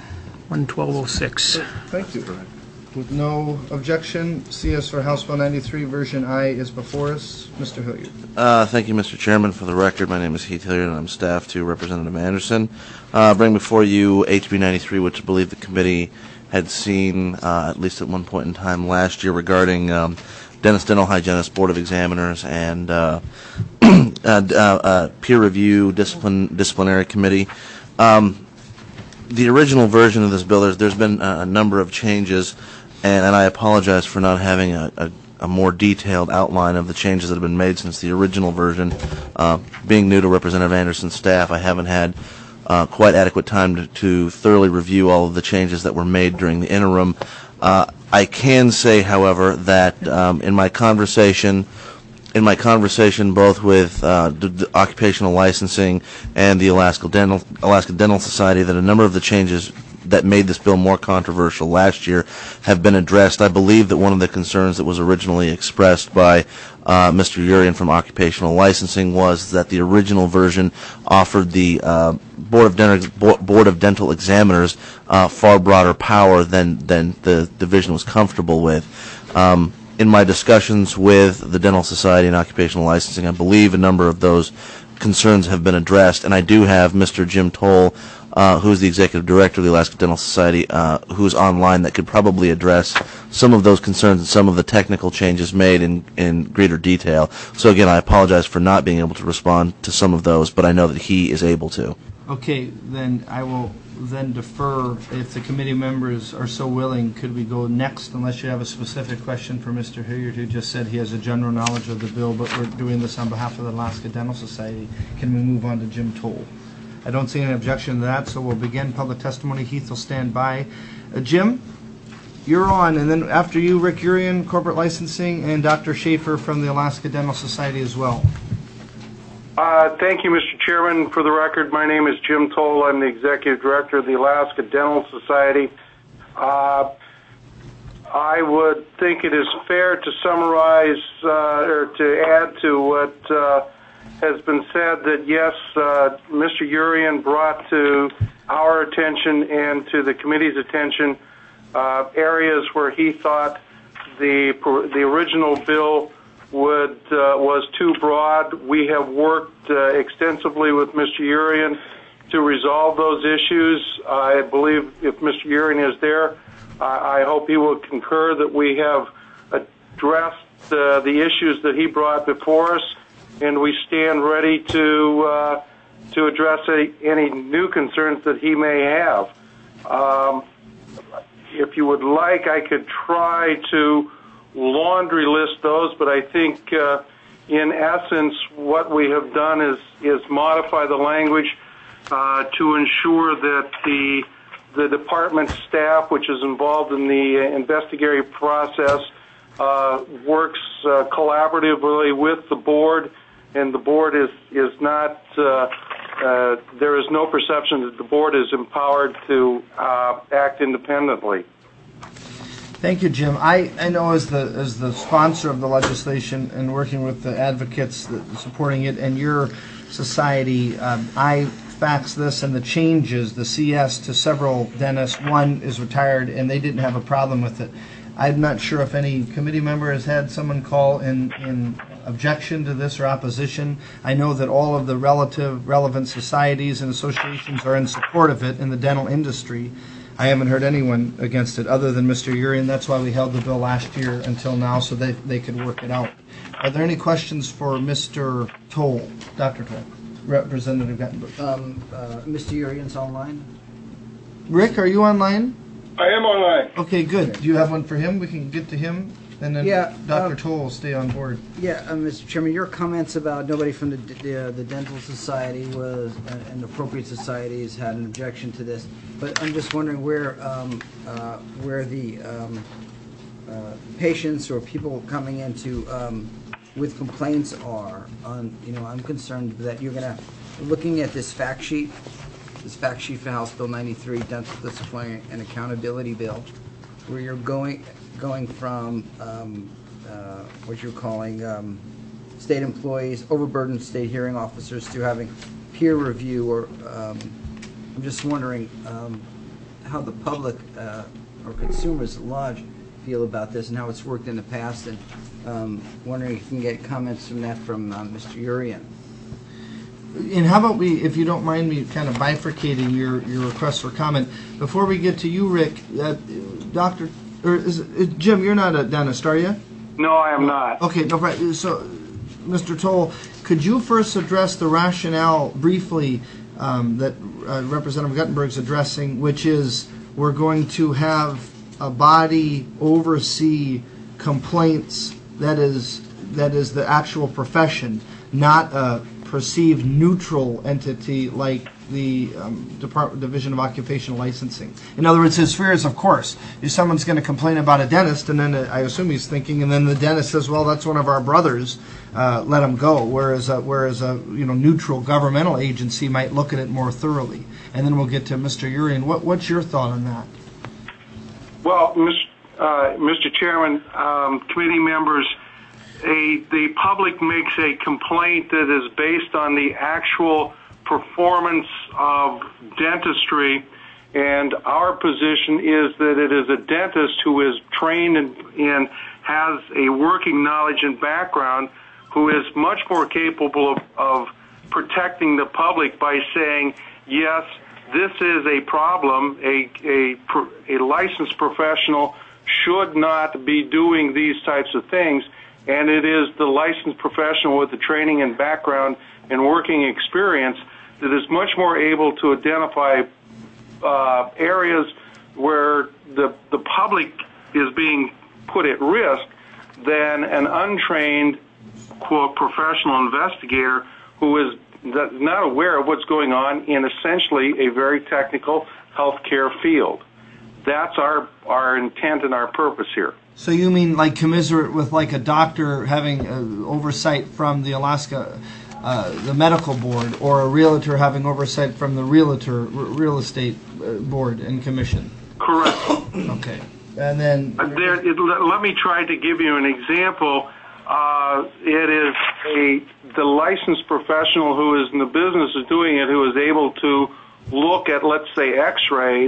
one twelve oh six. Thank you. With no objection, C S for House Bill ninety-three, version I is before us. Mister Hilliard. Uh, thank you, Mister Chairman. For the record, my name is Heath Hilliard, and I'm staff to Representative Anderson. Uh, bring before you H B ninety-three, which I believe the committee had seen uh, at least at one point in time last year, regarding um, dentist, dental hygienist, board of examiners, and uh, uh, uh, uh, peer review discipline disciplinary committee. Um, the original version of this bill, there's, there's been a, a number of changes, and, and I apologize for not having a, a a more detailed outline of the changes that have been made since the original version. Uh, being new to Representative Anderson's staff, I haven't had uh, quite adequate time to, to thoroughly review all of the changes that were made during the interim. Uh, I can say, however, that um, in my conversation, in my conversation both with uh, d- d- occupational licensing and the Alaska Dental Alaska Dental Society, that a number of the changes that made this bill more controversial last year have been addressed. I believe that one of the concerns that was originally expressed by uh, Mister Urian from Occupational Licensing was that the original version offered the uh, Board of Dental, Board of Dental Examiners uh, far broader power than, than the division was comfortable with. Um, in my discussions with the Dental Society and Occupational Licensing, I believe a number of those concerns have been addressed, and I do have Mister Jim Toll, Uh, who is the executive director of the Alaska Dental Society, uh, who's online, that could probably address some of those concerns and some of the technical changes made in, in greater detail. So again, I apologize for not being able to respond to some of those, but I know that he is able to. Okay, then I will then defer, if the committee members are so willing, could we go next, unless you have a specific question for Mister Hilliard, who just said he has a general knowledge of the bill, but we're doing this on behalf of the Alaska Dental Society. Can we move on to Jim Toll? I don't see any objection to that, so we'll begin public testimony. Heath will stand by. Uh, Jim, you're on, and then after you, Rick Urian, Corporate Licensing, and Doctor Schaefer from the Alaska Dental Society as well. Uh, thank you, Mister Chairman. For the record, my name is Jim Toll. I'm the Executive Director of the Alaska Dental Society. Uh, I would think it is fair to summarize uh, or to add to what uh, has been said, that yes, uh, Mister Urian brought to our attention and to the committee's attention uh, areas where he thought the the original bill would uh, was too broad. We have worked uh, extensively with Mister Urian to resolve those issues. I believe if Mister Urian is there, I, I hope he will concur that we have addressed uh, the issues that he brought before us, and we stand ready to uh, to address a, any new concerns that he may have. Um, if you would like, I could try to laundry list those, but I think uh, in essence what we have done is, is modify the language uh, to ensure that the the department staff, which is involved in the investigative process, uh, works uh, collaboratively with the board, and the board is, is not, uh, uh, there is no perception that the board is empowered to uh, act independently. Thank you, Jim. I, I know as the as the sponsor of the legislation and working with the advocates that, supporting it and your society, um, I faxed this and the changes, the C S, to several dentists. One is retired, and they didn't have a problem with it. I'm not sure if any committee member has had someone call in, in objection to this or opposition. I know that all of the relative relevant societies and associations are in support of it in the dental industry. I haven't heard anyone against it other than Mister Urian. That's why we held the bill last year until now, so they, they could work it out. Are there any questions for Mister Toll, Doctor Toll, Representative Guttenberg? Um, uh, Mister Urian's online? Rick, are you online? I am online. Okay, good. Do you have one for him? We can get to him, and then Yeah, Doctor um, Toll will stay on board. Yeah, uh, Mister Chairman, your comments about nobody from the the, uh, the dental society was uh, and appropriate societies had an objection to this, but I'm just wondering where um, uh, where the um, uh, patients or people coming into um, with complaints are on. You know, I'm concerned that you're gonna looking at this fact sheet, this fact sheet for House Bill ninety-three, Dental Discipline and Accountability Bill, where you're going. going from um, uh, what you're calling um, state employees, overburdened state hearing officers, to having peer review, or um, I'm just wondering um, how the public uh, or consumers at large feel about this and how it's worked in the past, and um, wondering if you can get comments from that from uh, Mister Urian. And how about we, if you don't mind me kind of bifurcating your, your request for comment, before we get to you, Rick, uh, Doctor Or is it, Jim, you're not a dentist, are you? No, I am not. Okay, no problem. So, Mister Toll, could you first address the rationale briefly um, that uh, Representative Guttenberg's addressing, which is we're going to have a body oversee complaints that is that is the actual profession, not a perceived neutral entity like the um, Department Division of Occupational Licensing. In other words, his fear is, of course, if someone's going to complain about a dentist, and then uh, I assume he's thinking, and then the dentist says, "Well, that's one of our brothers, uh, let him go." Whereas, a, whereas a you know neutral governmental agency might look at it more thoroughly. And then we'll get to Mister Urian. What, what's your thought on that? Well, uh, Mister Chairman, um, committee members, a, the public makes a complaint that is based on the actual performance of dentistry, and our position is that it is a dentist who is trained and, and has a working knowledge and background who is much more capable of, of protecting the public by saying, yes, this is a problem, a, a, a licensed professional should not be doing these types of things, and it is the licensed professional with the training and background and working experience that is much more able to identify uh, areas where the the public is being put at risk than an untrained, quote, professional investigator who is not aware of what's going on in essentially a very technical healthcare field. That's our our intent and our purpose here. So you mean like commiserate with like a doctor having uh, oversight from the Alaska Uh, the medical board, or a realtor having oversight from the realtor r- real estate uh, board and commission? Correct. Okay. And then uh, there, it, let me try to give you an example. Uh, it is a the licensed professional who is in the business of doing it, who is able to look at, let's say, X-rays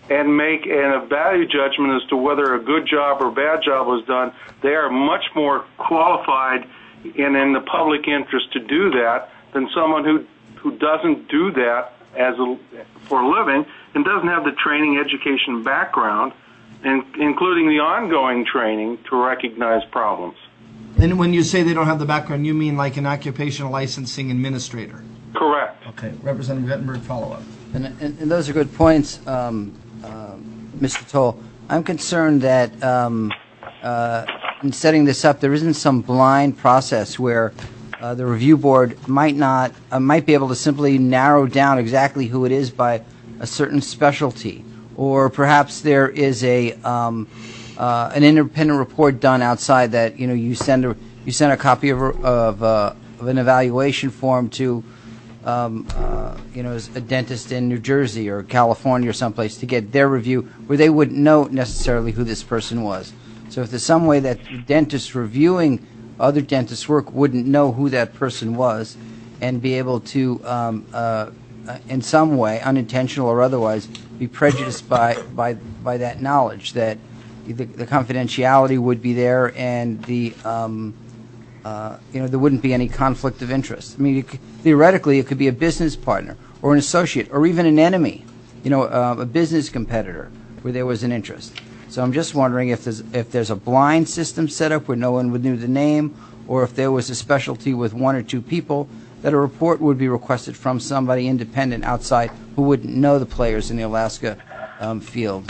and make an, a value judgment as to whether a good job or bad job was done, they are much more qualified and in the public interest to do that than someone who, who doesn't do that as a, for a living and doesn't have the training, education background, and including the ongoing training to recognize problems. And when you say they don't have the background, you mean like an occupational licensing administrator? Correct. Okay. Representative Vettenberg, follow up. And, and, and those are good points, um, uh, Mister Toll. I'm concerned that um, uh, in setting this up, there isn't some blind process where uh, the review board might not uh, might be able to simply narrow down exactly who it is by a certain specialty, or perhaps there is a um, uh, an independent report done outside that you know you send a you send a copy of of, uh, of an evaluation form to. Um, uh, you know, as a dentist in New Jersey or California or someplace to get their review where they wouldn't know necessarily who this person was. So if there's some way that dentists reviewing other dentists' work wouldn't know who that person was and be able to, um, uh, in some way, unintentional or otherwise, be prejudiced by, by, by that knowledge, that the, the confidentiality would be there and the um, Uh, you know, there wouldn't be any conflict of interest. I mean, you could, theoretically, it could be a business partner or an associate or even an enemy, you know, uh, a business competitor where there was an interest. So I'm just wondering if there's if there's a blind system set up where no one would know the name, or if there was a specialty with one or two people, that a report would be requested from somebody independent outside who wouldn't know the players in the Alaska um, field.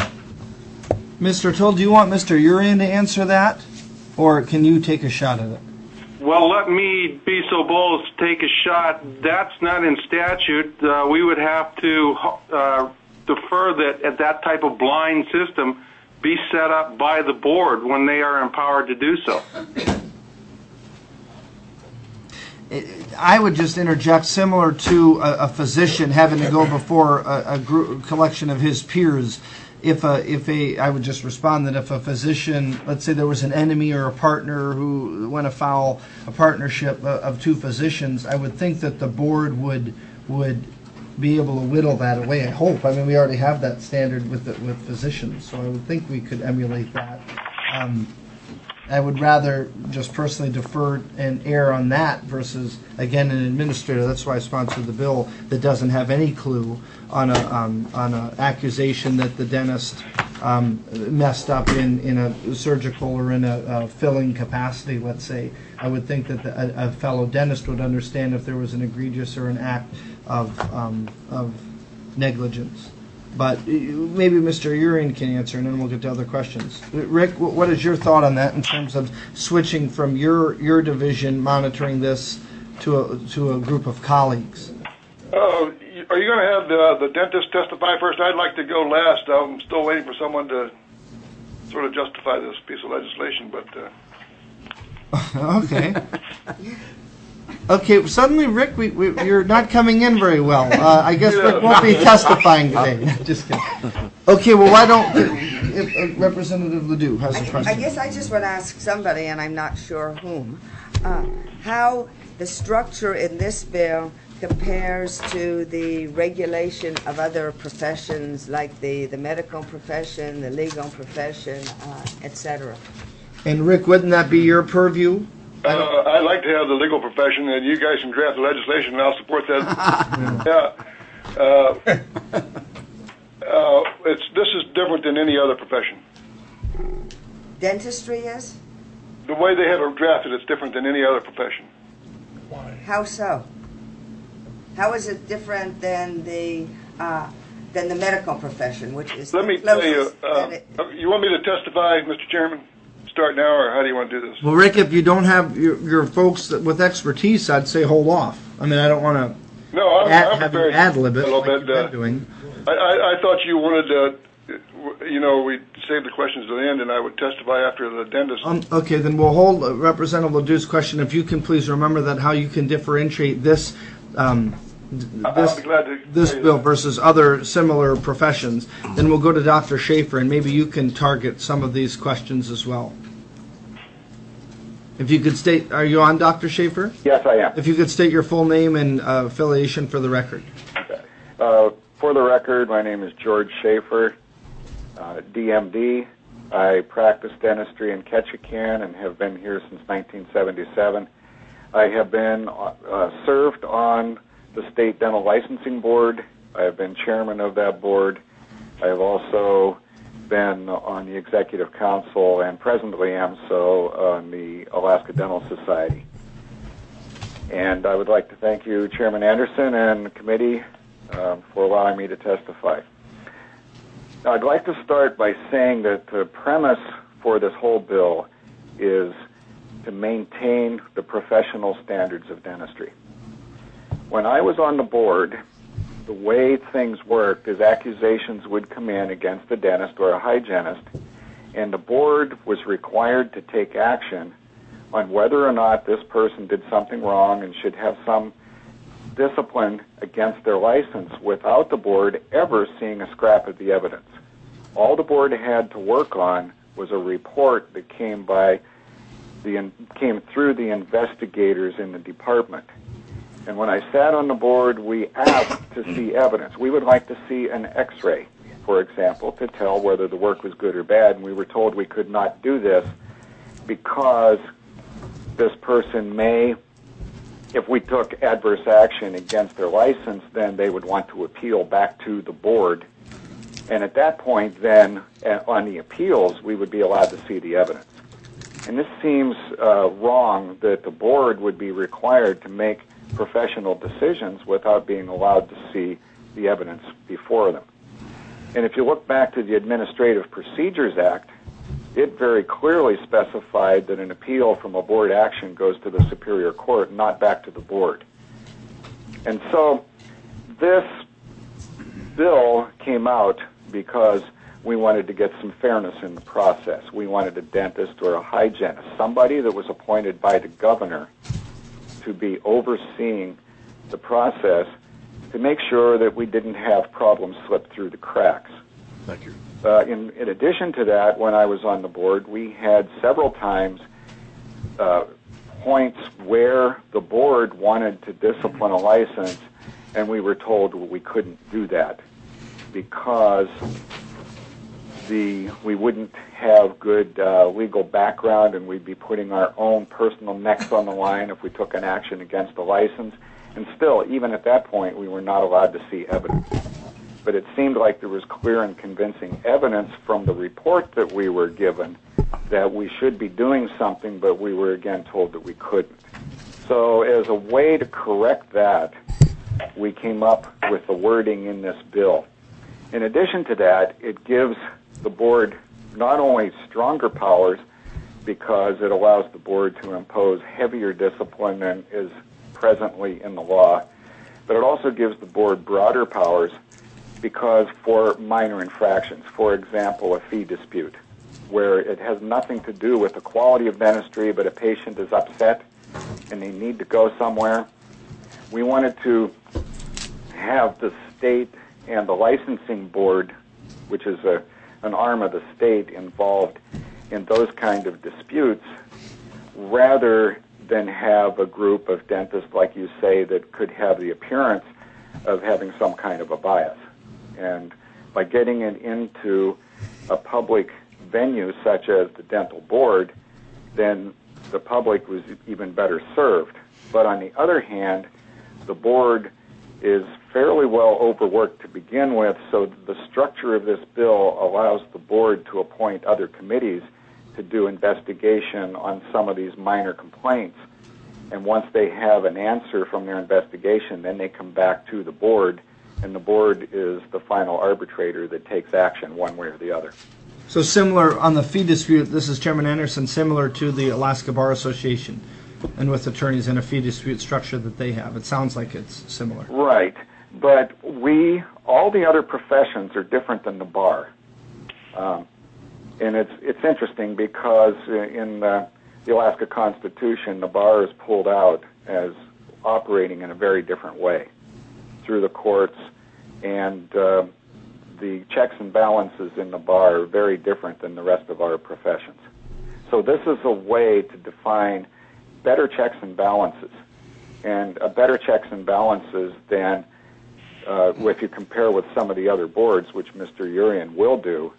Mister Toll, do you want Mister Urian to answer that, or can you take a shot at it? Well, let me be so bold as to take a shot. That's not in statute. Uh, we would have to uh, defer that at that type of blind system be set up by the board when they are empowered to do so. I would just interject, similar to a, a physician having to go before a, a group, collection of his peers. If a, if a, I would just respond that if a physician, let's say there was an enemy or a partner who went afoul a partnership of two physicians, I would think that the board would would be able to whittle that away. I hope. I mean, we already have that standard with the, with physicians, so I would think we could emulate that. Um, I would rather just personally defer and err on that versus, again, an administrator. That's why I sponsored the bill that doesn't have any clue on a um, on an accusation that the dentist um, messed up in, in a surgical or in a, a filling capacity, let's say. I would think that the, a, a fellow dentist would understand if there was an egregious or an act of um, of negligence. But maybe Mister Urian can answer, and then we'll get to other questions. Rick, what is your thought on that in terms of switching from your your division monitoring this to a to a group of colleagues? Uh, are you going to have the, the dentist testify first? I'd like to go last. I'm still waiting for someone to sort of justify this piece of legislation, but. Uh... okay. Okay, suddenly, Rick, we, we, you're not coming in very well. Uh, I guess Rick won't be testifying today. Just kidding. Okay, well, why don't if, uh, Representative Ledoux has a question? I guess I just want to ask somebody, and I'm not sure whom, uh, how the structure in this bill compares to the regulation of other professions like the, the medical profession, the legal profession, uh, et cetera. And Rick, wouldn't that be your purview? Uh, I'd like to have the legal profession, and you guys can draft the legislation, and I'll support that. yeah. Uh, uh, it's this is different than any other profession. Dentistry is? The way they have it drafted, it's different than any other profession. Why? How so? How is it different than the uh, than the medical profession, which is? Let me tell you. Uh, you want me to testify, Mister Chairman? Start now, or how do you want to do this? Well, Rick, if you don't have your, your folks that, with expertise, I'd say hold off. I mean, I don't want to no, I'm, ad, I'm have you ad-lib it a little like bit. you've been Uh, doing. I, I, I thought you wanted to, you know, we'd save the questions to the end, and I would testify after the dentist. Um, okay, then we'll hold uh, Representative Ledoux's question. If you can please remember that how you can differentiate this um, this, this bill that. versus other similar professions. Then we'll go to Doctor Schaefer, and maybe you can target some of these questions as well. If you could state, are you on, Doctor Schaefer? Yes, I am. If you could state your full name and uh, affiliation for the record. Okay. Uh, for the record, my name is George Schaefer. uh, D M D. I practice dentistry in Ketchikan and have been here since nineteen seventy-seven. I have been uh, served on the State Dental Licensing Board. I have been chairman of that board. I have also been on the Executive Council and presently am so on the Alaska Dental Society. And I would like to thank you, Chairman Anderson, and the committee um, for allowing me to testify. Now, I'd like to start by saying that the premise for this whole bill is to maintain the professional standards of dentistry. When I was on the board, the way things worked is accusations would come in against a dentist or a hygienist, and the board was required to take action on whether or not this person did something wrong and should have some discipline against their license without the board ever seeing a scrap of the evidence. All the board had to work on was a report that came by the came through the investigators in the department. And when I sat on the board, we asked to see evidence. We would like to see an x-ray, for example, to tell whether the work was good or bad, and we were told we could not do this because this person may, if we took adverse action against their license, then they would want to appeal back to the board. And at that point, then, on the appeals, we would be allowed to see the evidence. And this seems uh, wrong that the board would be required to make professional decisions without being allowed to see the evidence before them. And if you look back to the Administrative Procedures Act, it very clearly specified that an appeal from a board action goes to the Superior Court, not back to the board. And so this bill came out because we wanted to get some fairness in the process. We wanted a dentist or a hygienist, somebody that was appointed by the governor to be overseeing the process to make sure that we didn't have problems slip through the cracks. Thank you. Uh, in, in addition to that, when I was on the board, we had several times uh, points where the board wanted to discipline a license, and we were told we couldn't do that because the we wouldn't have good uh, legal background, and we'd be putting our own personal necks on the line if we took an action against the license. And still, even at that point, we were not allowed to see evidence. But it seemed like there was clear and convincing evidence from the report that we were given that we should be doing something, but we were again told that we couldn't. So as a way to correct that, we came up with the wording in this bill. In addition to that, it gives the board not only stronger powers because it allows the board to impose heavier discipline than is presently in the law, but it also gives the board broader powers because for minor infractions, for example, a fee dispute, where it has nothing to do with the quality of dentistry, but a patient is upset and they need to go somewhere, we wanted to have the state and the licensing board, which is a, an arm of the state, involved in those kind of disputes, rather than have a group of dentists, like you say, that could have the appearance of having some kind of a bias. And by getting it into a public venue such as the dental board, then the public was even better served. But on the other hand, the board is fairly well overworked to begin with, so the structure of this bill allows the board to appoint other committees to do investigation on some of these minor complaints. And once they have an answer from their investigation, then they come back to the board, and the board is the final arbitrator that takes action one way or the other. So similar on the fee dispute, this is Chairman Anderson, similar to the Alaska Bar Association and with attorneys in a fee dispute structure that they have. It sounds like it's similar. Right. But we, all the other professions are different than the bar. Um, and it's it's interesting because in the, the Alaska Constitution, the bar is pulled out as operating in a very different way through the courts, and uh, the checks and balances in the bar are very different than the rest of our professions. So this is a way to define better checks and balances, and a better checks and balances than uh, if you compare with some of the other boards, which Mister Urian will do,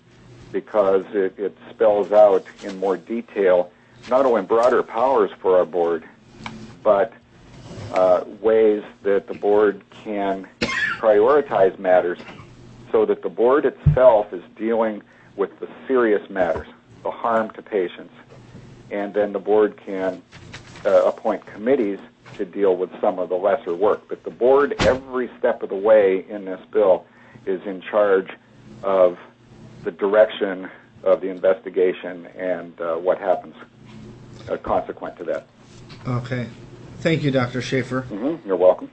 because it, it spells out in more detail not only broader powers for our board, but uh, ways that the board can prioritize matters so that the board itself is dealing with the serious matters, the harm to patients, and then the board can uh, appoint committees to deal with some of the lesser work. But the board, every step of the way in this bill, is in charge of the direction of the investigation and uh, what happens uh, consequent to that. Okay. Thank you, Doctor Schaefer. Mm-hmm. You're welcome.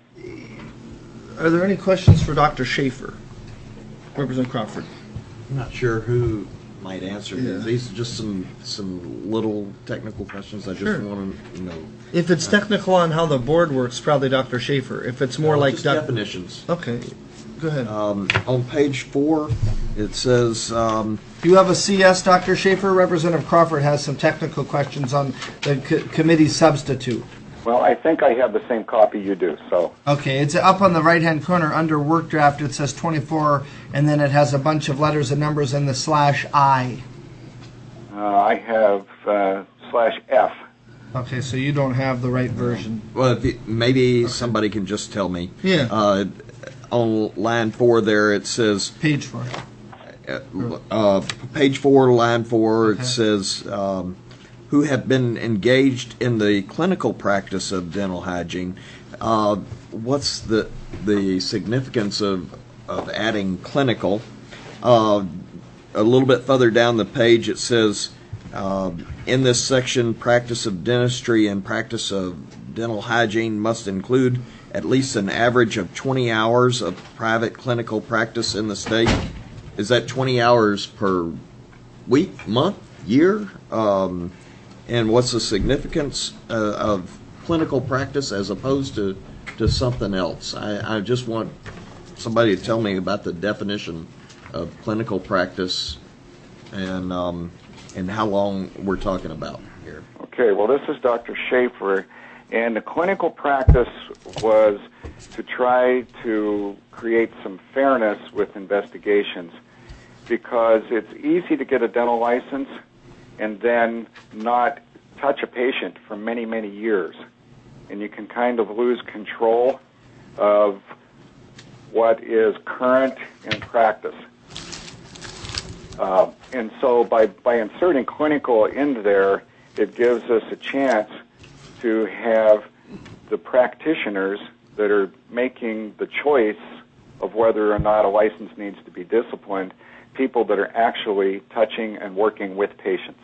Are there any questions for Doctor Schaefer? Representative Crawford. I'm not sure who might answer Yeah. these. These are just some some little technical questions. I just Sure. want to know. If it's technical on how the board works, probably Doctor Schaefer. If it's more No, like just doc- definitions. Okay. Go ahead. Um, on page four, it says. Um, Do you have a C S, Doctor Schaefer? Representative Crawford has some technical questions on the co- committee substitute. Well, I think I have the same copy you do, so. Okay, it's up on the right-hand corner under work draft. It says twenty-four, and then it has a bunch of letters and numbers and the slash I. Uh, I have uh, slash F. Okay, so you don't have the right version. Well, if you, maybe somebody can just tell me. Yeah. Uh, on line four there, it says. Page four. Uh, uh, page four, line four, Okay. it says, um, who have been engaged in the clinical practice of dental hygiene. Uh, what's the the significance of of adding clinical? Uh, a little bit further down the page, it says, uh, in this section, practice of dentistry and practice of dental hygiene must include at least an average of twenty hours of private clinical practice in the state. Is that twenty hours per week, month, year? Um, and what's the significance uh, of clinical practice as opposed to, to something else? I, I just want somebody to tell me about the definition of clinical practice and um, and how long we're talking about here. Okay, well, this is Doctor Schaefer, and the clinical practice was to try to create some fairness with investigations, because it's easy to get a dental license and then not touch a patient for many, many years. And you can kind of lose control of what is current in practice. Uh, and so by, by inserting clinical into there, it gives us a chance to have the practitioners that are making the choice of whether or not a license needs to be disciplined, people that are actually touching and working with patients,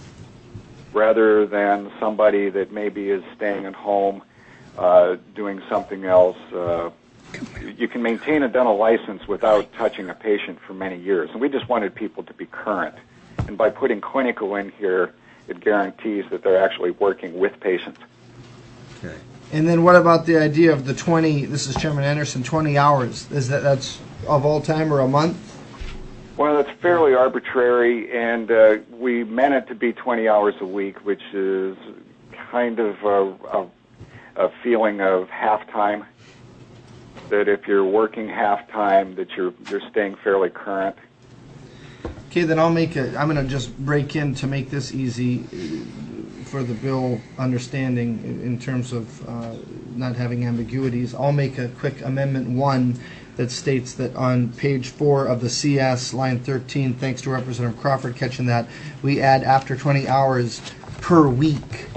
rather than somebody that maybe is staying at home uh, doing something else. Uh, you can maintain a dental license without touching a patient for many years, and we just wanted people to be current. And by putting clinical in here, it guarantees that they're actually working with patients. Okay. And then what about the idea of the twenty, this is Chairman Anderson, twenty hours? Is that, that's of all time or a month? Well, it's fairly arbitrary, and uh, we meant it to be twenty hours a week, which is kind of a, a, a feeling of half-time, that if you're working half-time, that you're, you're staying fairly current. Okay, then I'll make a, I'm going to just break in to make this easy uh, for the bill understanding in in terms of uh, not having ambiguities. I'll make a quick amendment one that states that on page four of the C S, line thirteen, thanks to Representative Crawford catching that, we add after twenty hours per week.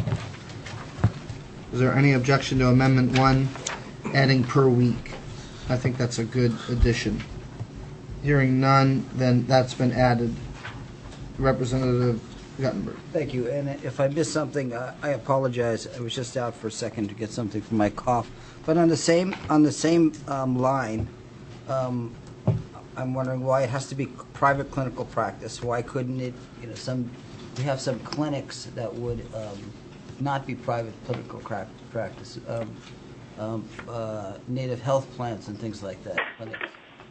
Is there any objection to amendment one, adding per week? I think that's a good addition. Hearing none, then that's been added. Representative Guttenberg. Thank you. And if I missed something, uh, I apologize. I was just out for a second to get something for my cough. But on the same on the same um, line, um, I'm wondering why it has to be private clinical practice. Why couldn't it? You know, some we have some clinics that would um, not be private clinical cra- practice. Um, um, uh, native health plans and things like that. Clinics.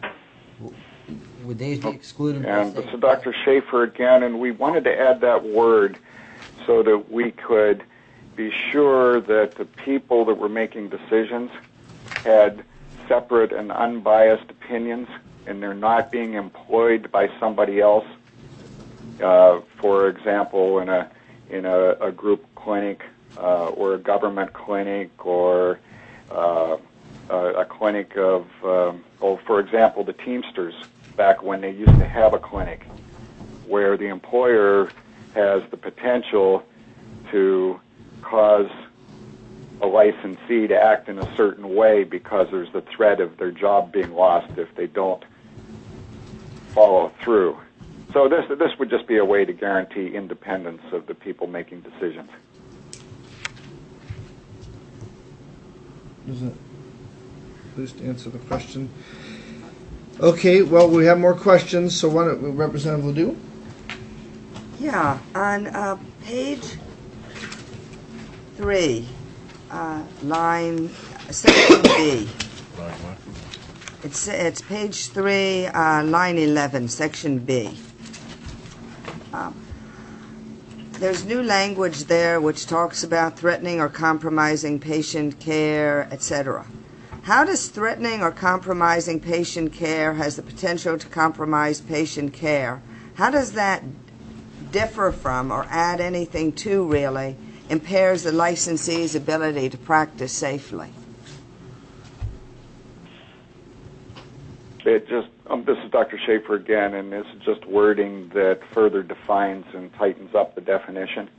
Would they be excluded? And this is Doctor Schaefer again, and we wanted to add that word so that we could be sure that the people that were making decisions had separate and unbiased opinions, and they're not being employed by somebody else Uh, for example, in a in a, a group clinic uh, or a government clinic or uh, a, a clinic of, um, oh, for example, the Teamsters back when they used to have a clinic where the employer has the potential to cause a licensee to act in a certain way because there's the threat of their job being lost if they don't follow through. So this this would just be a way to guarantee independence of the people making decisions. Does it at least answer the question? Okay, well, we have more questions, so why don't Representative Ledoux? Yeah, on uh, page three, uh, line section B. It's it's page three, uh, line eleven, section B. Um, there's new language there which talks about threatening or compromising patient care, et cetera. How does threatening or compromising patient care has the potential to compromise patient care? How does that differ from or add anything to, really, impairs the licensee's ability to practice safely? It just, um, this is Doctor Schaefer again, and this is just wording that further defines and tightens up the definition.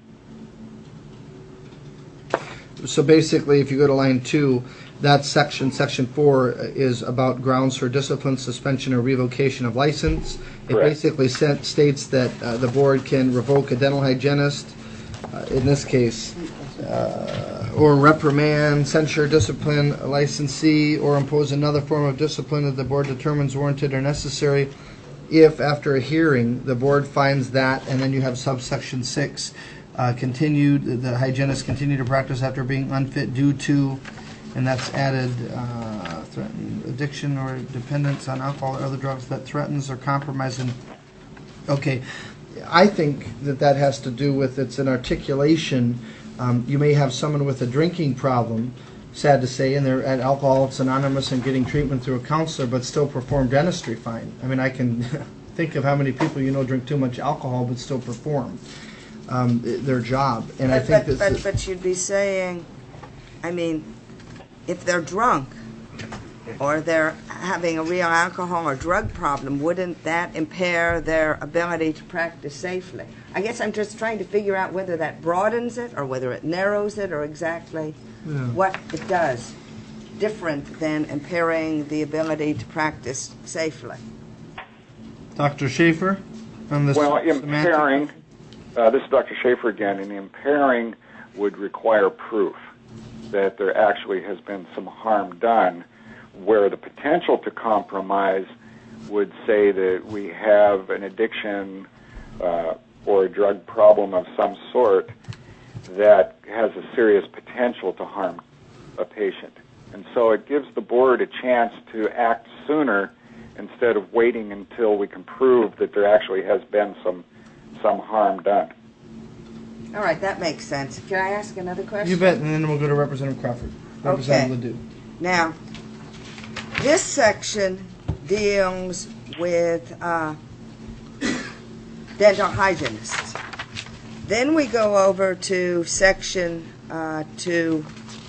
So basically, if you go to line two, that section, section four, is about grounds for discipline, suspension, or revocation of license. It Correct. basically set, states that uh, the board can revoke a dental hygienist, uh, in this case, uh, or reprimand, censure, discipline a licensee, or impose another form of discipline that the board determines warranted or necessary if, after a hearing, the board finds that, and then you have subsection six, uh, continued, the hygienist continued to practice after being unfit due to, and that's added, uh, threatened addiction or dependence on alcohol or other drugs that threatens or compromises. Okay, I think that that has to do with, it's an articulation. Um, you may have someone with a drinking problem, sad to say, and they're at Alcoholics Anonymous and getting treatment through a counselor, but still perform dentistry fine. I mean, I can think of how many people you know drink too much alcohol but still perform um, their job. And but, I think but, that, but, but you'd be saying, I mean, if they're drunk or they're having a real alcohol or drug problem, wouldn't that impair their ability to practice safely? I guess I'm just trying to figure out whether that broadens it or whether it narrows it or exactly Yeah. what it does different than impairing the ability to practice safely. Doctor Schaefer on this. Well, semantic- impairing, uh, this is Doctor Schaefer again, and impairing would require proof that there actually has been some harm done, where the potential to compromise would say that we have an addiction uh, or a drug problem of some sort that has a serious potential to harm a patient. And so it gives the board a chance to act sooner instead of waiting until we can prove that there actually has been some some harm done. All right, that makes sense. Can I ask another question? You bet, and then we'll go to Representative Crawford. Representative Okay. Ledoux. Now, this section deals with uh, dental hygienists. Then we go over to section uh, to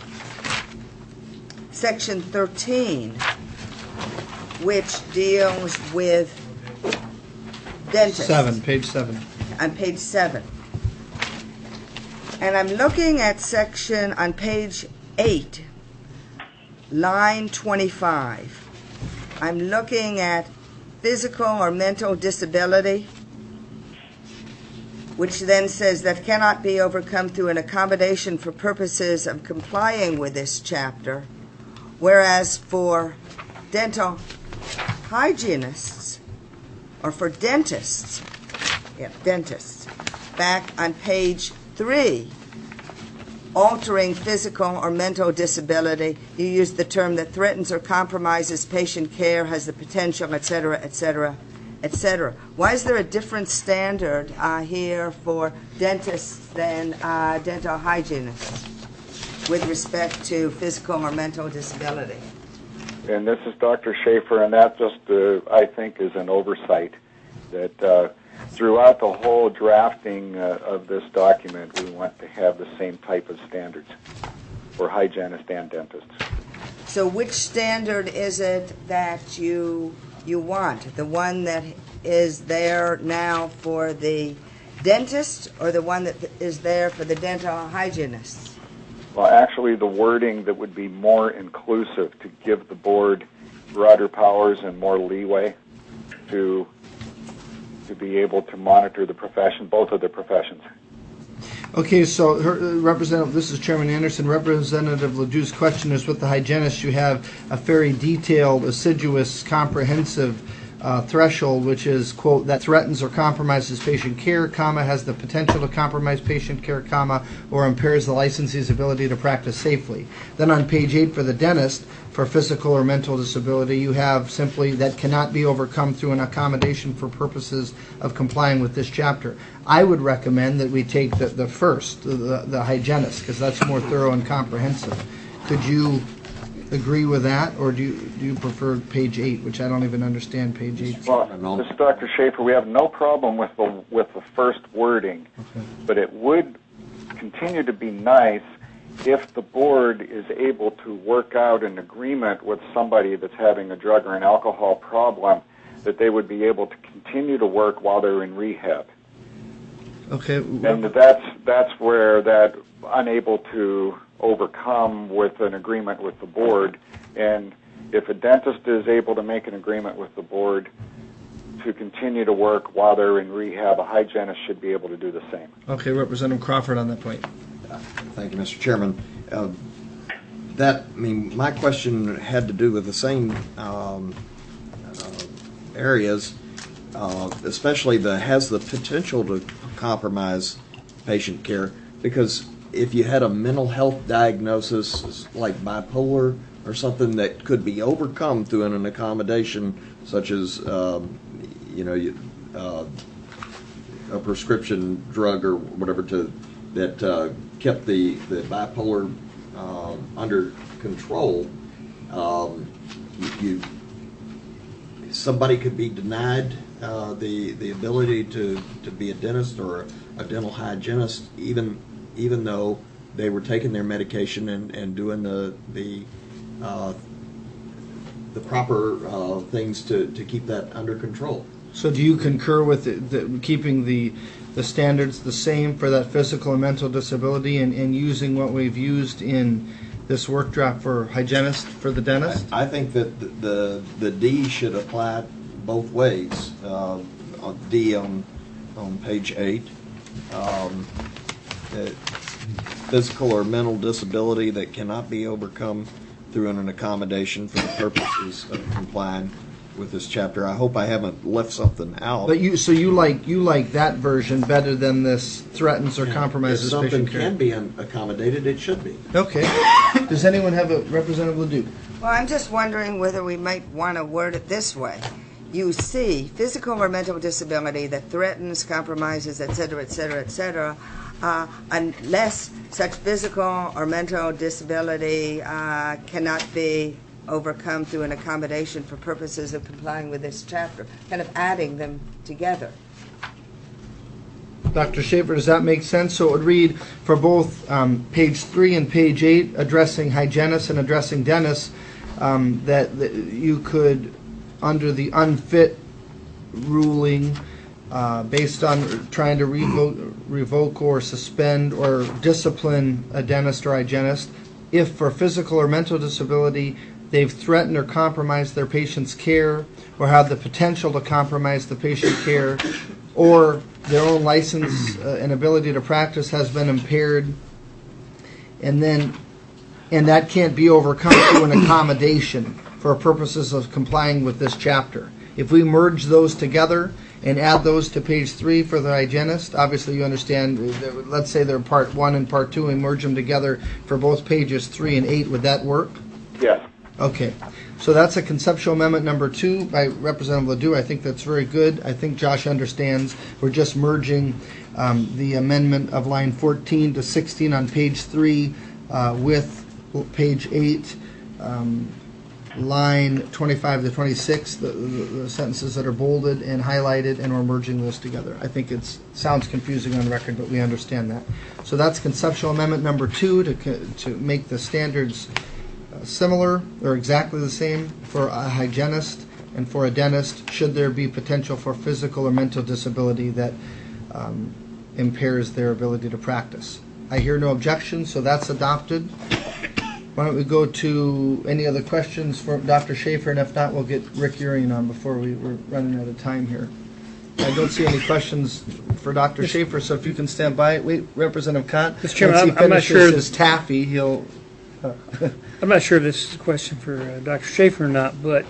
section thirteen, which deals with dentists. Seven, page seven. On page seven. And I'm looking at section on page eight, line twenty-five. I'm looking at physical or mental disability, which then says that cannot be overcome through an accommodation for purposes of complying with this chapter, whereas for dental hygienists, or for dentists, yeah, dentists, back on page three, altering physical or mental disability, you use the term that threatens or compromises patient care, has the potential, et cetera, et cetera, et cetera. Why is there a different standard uh, here for dentists than uh, dental hygienists with respect to physical or mental disability? And this is Doctor Schaefer, and that just, uh, I think, is an oversight. That uh, throughout the whole drafting uh, of this document, we want to have the same type of standards for hygienists and dentists. So which standard is it that you you want? The one that is there now for the dentist, or the one that is there for the dental hygienists? Well, actually, the wording that would be more inclusive to give the board broader powers and more leeway to to be able to monitor the profession, both of the professions. Okay, so her, uh, Representative, this is Chairman Anderson. Representative Ledoux's question is, with the hygienist, you have a very detailed, assiduous, comprehensive uh, threshold, which is, quote, that threatens or compromises patient care, comma, has the potential to compromise patient care, comma, or impairs the licensee's ability to practice safely. Then on page eight for the dentist, for physical or mental disability, you have simply that cannot be overcome through an accommodation for purposes of complying with this chapter. I would recommend that we take the, the first, the, the hygienist, because that's more thorough and comprehensive. Could you agree with that, or do you, do you prefer page eight, which I don't even understand page eight? Well, this is Doctor Schaefer. We have no problem with the with the first wording, okay. But it would continue to be nice if the board is able to work out an agreement with somebody that's having a drug or an alcohol problem, that they would be able to continue to work while they're in rehab. Okay. And that's that's where that unable to overcome with an agreement with the board. And if a dentist is able to make an agreement with the board to continue to work while they're in rehab, a hygienist should be able to do the same. Okay, Representative Crawford on that point. Thank you, Mister Chairman. Uh, that, I mean, my question had to do with the same um, uh, areas, uh, especially the has the potential to compromise patient care, because if you had a mental health diagnosis like bipolar or something that could be overcome through an accommodation, such as um, you know you, uh, a prescription drug or whatever to that uh, kept the the bipolar uh, under control, um, you, you somebody could be denied uh, the the ability to, to be a dentist or a dental hygienist, even even though they were taking their medication and, and doing the the uh, the proper uh, things to, to keep that under control. So do you concur with the, the, keeping the the standards the same for that physical and mental disability, and, and using what we've used in this work draft for hygienist for the dentist? I, I think that the, the the D should apply both ways. Uh, on D on on page eight, um, uh, physical or mental disability that cannot be overcome through an accommodation for the purposes of complying with this chapter. I hope I haven't left something out. But you, so you like you like that version better than this threatens or Yeah. compromises If something patient care? can be un- accommodated, it should be. Okay. Does anyone have a Representative Ledoux? Well, I'm just wondering whether we might want to word it this way. You see, physical or mental disability that threatens, compromises, et cetera, et cetera, et cetera, uh, unless such physical or mental disability uh, cannot be overcome through an accommodation for purposes of complying with this chapter, kind of adding them together. Doctor Schaefer, does that make sense? So it would read for both um, page three and page eight, addressing hygienists and addressing dentists, um, that, that you could, under the unfit ruling, uh, based on trying to revoke, revoke or suspend or discipline a dentist or hygienist, if for physical or mental disability they've threatened or compromised their patient's care, or have the potential to compromise the patient care, or their own license uh, and ability to practice has been impaired, and then and that can't be overcome through an accommodation for purposes of complying with this chapter. If we merge those together and add those to page three for the hygienist, obviously you understand, uh, let's say they're part one and part two, and merge them together for both pages three and eight, would that work? Yes. Okay, so that's a conceptual amendment number two by Representative Ledoux. I think that's very good. I think Josh understands. We're just merging um, the amendment of line fourteen to sixteen on page three uh, with page eight, um, line twenty-five to twenty-six, the, the, the sentences that are bolded and highlighted, and we're merging those together. I think it sounds confusing on record, but we understand that. So that's conceptual amendment number two, to to make the standards uh, similar or exactly the same for a hygienist and for a dentist, should there be potential for physical or mental disability that um, impairs their ability to practice. I hear no objection, so that's adopted. Why don't we go to any other questions for Doctor Schaefer, and if not, we'll get Rick Urian on before we, we're running out of time here. I don't see any questions for Doctor Schaefer, so if you can stand by. Wait, Representative Kant. Mister Chairman, once he I'm, I'm not finishes sure. his taffy, he'll... Uh, I'm not sure if this is a question for uh, Doctor Schaefer or not, but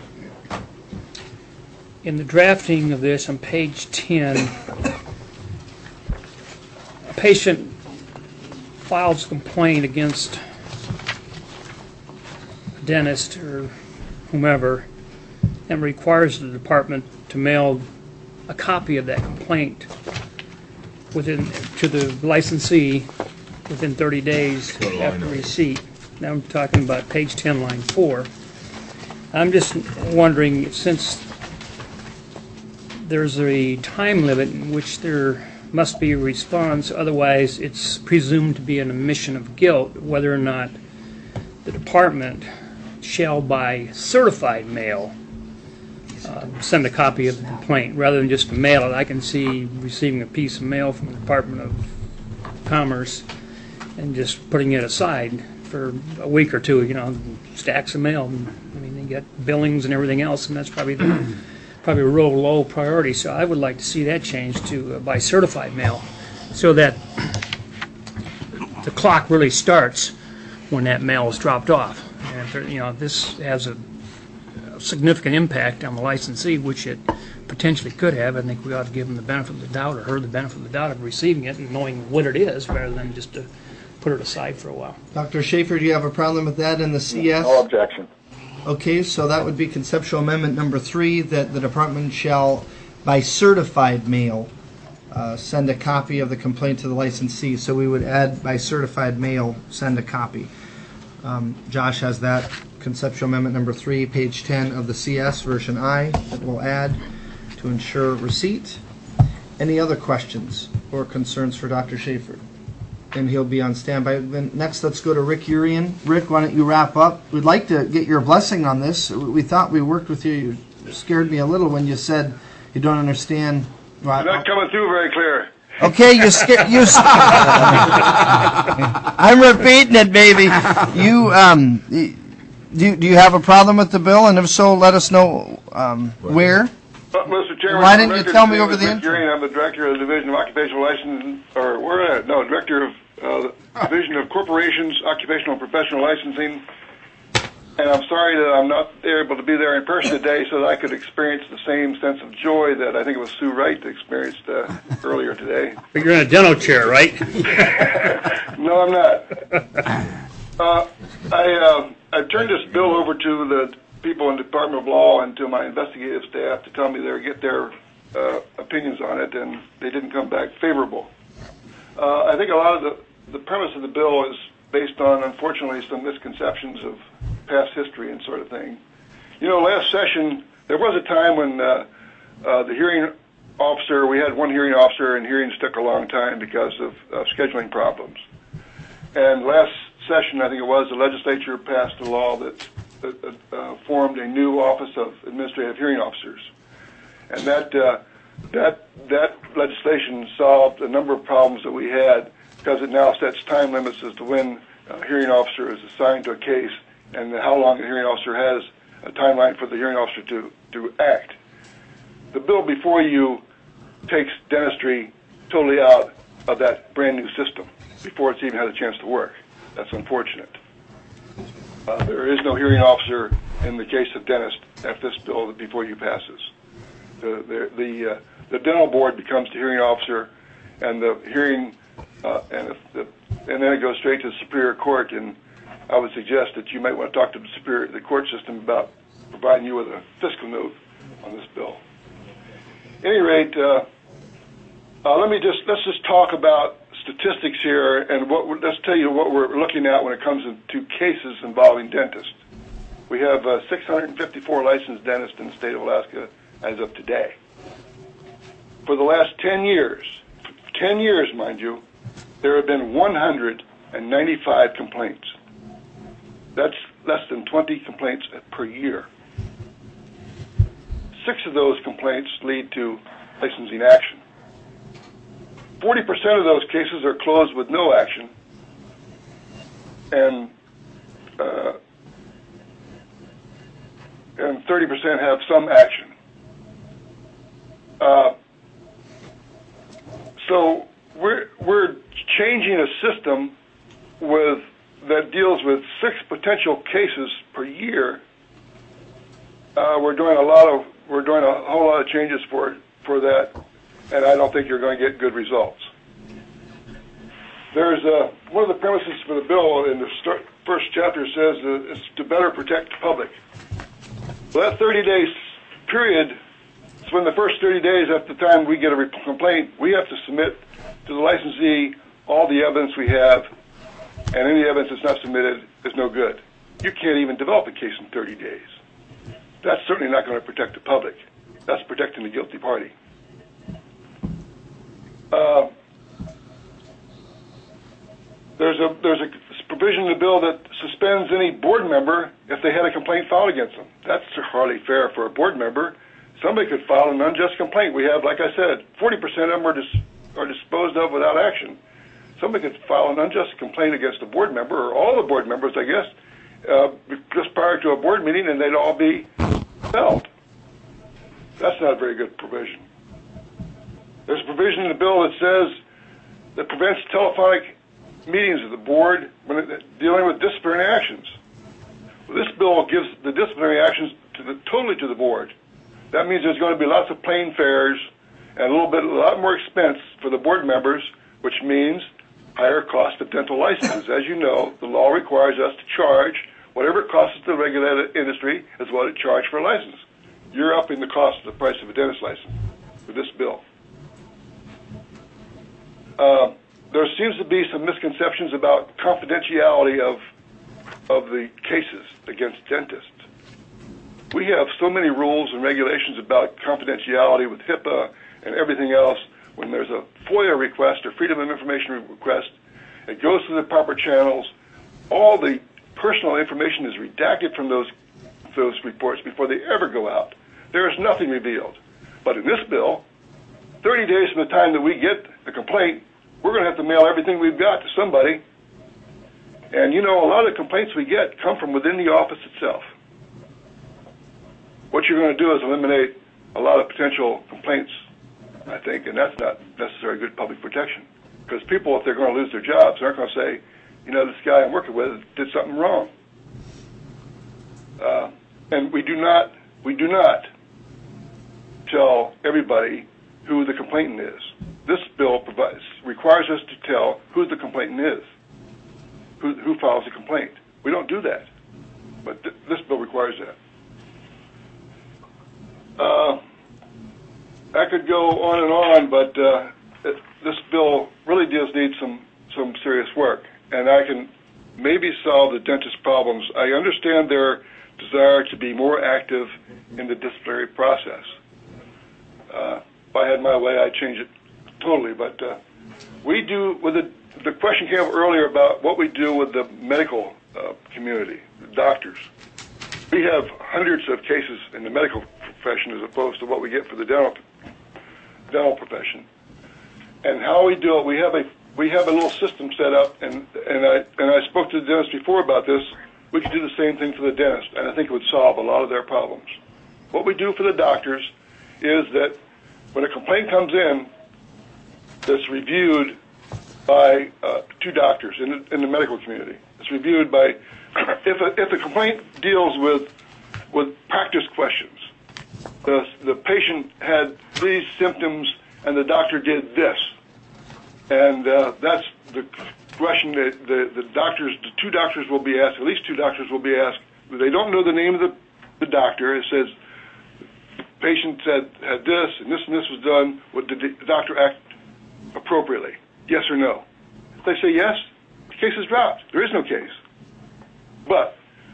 in the drafting of this on page ten, a patient files a complaint against a dentist or whomever and requires the department to mail a copy of that complaint within to the licensee within thirty days after receipt. Now I'm talking about page ten, line four. I'm just wondering, since there's a time limit in which there must be a response, otherwise it's presumed to be an admission of guilt, whether or not the department shall by certified mail uh, send a copy of the complaint rather than just mail it. I can see receiving a piece of mail from the Department of Commerce and just putting it aside for a week or two, you know, stacks of mail. I mean, they get billings and everything else, and that's probably the, probably a real low priority. So I would like to see that changed to uh, by certified mail, so that the clock really starts when that mail is dropped off. And if there, you know, this has a, a significant impact on the licensee, which it potentially could have. I think we ought to give them the benefit of the doubt, or her the benefit of the doubt of receiving it and knowing what it is, rather than just to put it aside for a while. Doctor Schaefer, do you have a problem with that in the C S? No objection. Okay, so that would be conceptual amendment number three, that the department shall, by certified mail, uh, send a copy of the complaint to the licensee. So we would add, by certified mail, send a copy. Um, Josh has that, conceptual amendment number three, page ten of the C S, version I, that we'll add to ensure receipt. Any other questions or concerns for Doctor Schaefer? And he'll be on standby. Then next, let's go to Rick Urian. Rick, why don't you wrap up? We'd like to get your blessing on this. We thought we worked with you. You scared me a little when you said you don't understand. Well, not coming through very clear. Okay, you scared. You. I'm repeating it, baby. You um, do do you have a problem with the bill? And if so, let us know um, where. Uh, Mister Chairman, why didn't you tell me over the intro? I'm the director of the Division of Occupational Licensing, or where at? No, director of uh, the Division of Corporations, Occupational and Professional Licensing. And I'm sorry that I'm not able to be there in person today, so that I could experience the same sense of joy that I think it was Sue Wright experienced uh, earlier today. But you're in a dental chair, right? No, I'm not. Uh, I uh, I turned this bill over to the people in the Department of Law and to my investigative staff to tell me they would get their uh, opinions on it, and they didn't come back favorable. Uh, I think a lot of the, the premise of the bill is based on, unfortunately, some misconceptions of past history and sort of thing. You know, last session, there was a time when uh, uh, the hearing officer, we had one hearing officer, and hearings took a long time because of uh, scheduling problems. And last session, I think it was, the legislature passed a law that Uh, uh, formed a new Office of Administrative Hearing Officers, and that uh, that that legislation solved a number of problems that we had, because it now sets time limits as to when a hearing officer is assigned to a case and how long a hearing officer has a timeline for the hearing officer to to act. The bill before you takes dentistry totally out of that brand new system before it's even had a chance to work. That's unfortunate. Uh, there is no hearing officer in the case of dentist if this bill before you passes. The the the, uh, the dental board becomes the hearing officer, and the hearing uh, and if the, and then it goes straight to the Superior Court. And I would suggest that you might want to talk to the Superior the court system about providing you with a fiscal note on this bill. At any rate, uh, uh, let me just let's just talk about statistics here, and what we're, let's tell you what we're looking at when it comes to cases involving dentists. We have uh, six hundred fifty-four licensed dentists in the state of Alaska as of today. For the last ten years, ten years, mind you, there have been one hundred ninety-five complaints. That's less than twenty complaints per year. Six of those complaints lead to licensing action. forty percent of those cases are closed with no action, and uh, and thirty percent have some action. Uh, so we're we're changing a system with that deals with six potential cases per year. Uh, we're doing a lot of we're doing a whole lot of changes for for that, and I don't think you're going to get good results. There's a, one of the premises for the bill in the start, first chapter says that it's to better protect the public. Well, that thirty days period, so in the first thirty days after the time we get a complaint, we have to submit to the licensee all the evidence we have, and any evidence that's not submitted is no good. You can't even develop a case in thirty days. That's certainly not going to protect the public. That's protecting the guilty party. Uh, there's a there's a provision in the bill that suspends any board member if they had a complaint filed against them. That's hardly fair for a board member. Somebody could file an unjust complaint. We have, like I said, forty percent of them are, dis- are disposed of without action. Somebody could file an unjust complaint against a board member, or all the board members, I guess, uh, just prior to a board meeting, and they'd all be held. That's not a very good provision. There's a provision in the bill that says that prevents telephonic meetings of the board when it, dealing with disciplinary actions. Well, this bill gives the disciplinary actions to the, totally to the board. That means there's going to be lots of plane fares and a little bit, a lot more expense for the board members, which means higher cost of dental licenses. As you know, the law requires us to charge whatever it costs the regulated industry is what it charged for a license. You're upping the cost of the price of a dentist license with this bill. Uh, there seems to be some misconceptions about confidentiality of of the cases against dentists. We have so many rules and regulations about confidentiality with HIPAA and everything else. When there's a FOIA request or Freedom of Information request, it goes through the proper channels. All the personal information is redacted from those those reports before they ever go out. There is nothing revealed. But in this bill, thirty days from the time that we get a complaint, we're going to have to mail everything we've got to somebody. And, you know, a lot of the complaints we get come from within the office itself. What you're going to do is eliminate a lot of potential complaints, I think, and that's not necessarily good public protection. Because people, if they're going to lose their jobs, aren't going to say, you know, this guy I'm working with did something wrong. Uh, and we do not, we do not tell everybody who the complainant is. This bill provides, requires us to tell who the complainant is, who, who files the complaint. We don't do that, but th- this bill requires that. Uh, I could go on and on, but uh, it, this bill really does need some, some serious work, and I can maybe solve the dentist problems. I understand their desire to be more active in the disciplinary process. Uh, if I had my way, I'd change it totally, but uh, we do, with the, the question came up earlier about what we do with the medical uh, community, the doctors. We have hundreds of cases in the medical profession as opposed to what we get for the dental dental profession. And how we do it, we have a we have a little system set up, and and I and I spoke to the dentist before about this. We could do the same thing for the dentist, and I think it would solve a lot of their problems. What we do for the doctors is that when a complaint comes in, that's reviewed by uh, two doctors in the, in the medical community. It's reviewed by if a, if the complaint deals with with practice questions. The the patient had these symptoms, and the doctor did this, and uh, that's the question that the, the doctors, the two doctors will be asked. At least two doctors will be asked. They don't know the name of the the doctor. It says the patient said had this, and this and this was done. What did the doctor act appropriately? Yes or no? If they say yes, the case is dropped. There is no case. But on question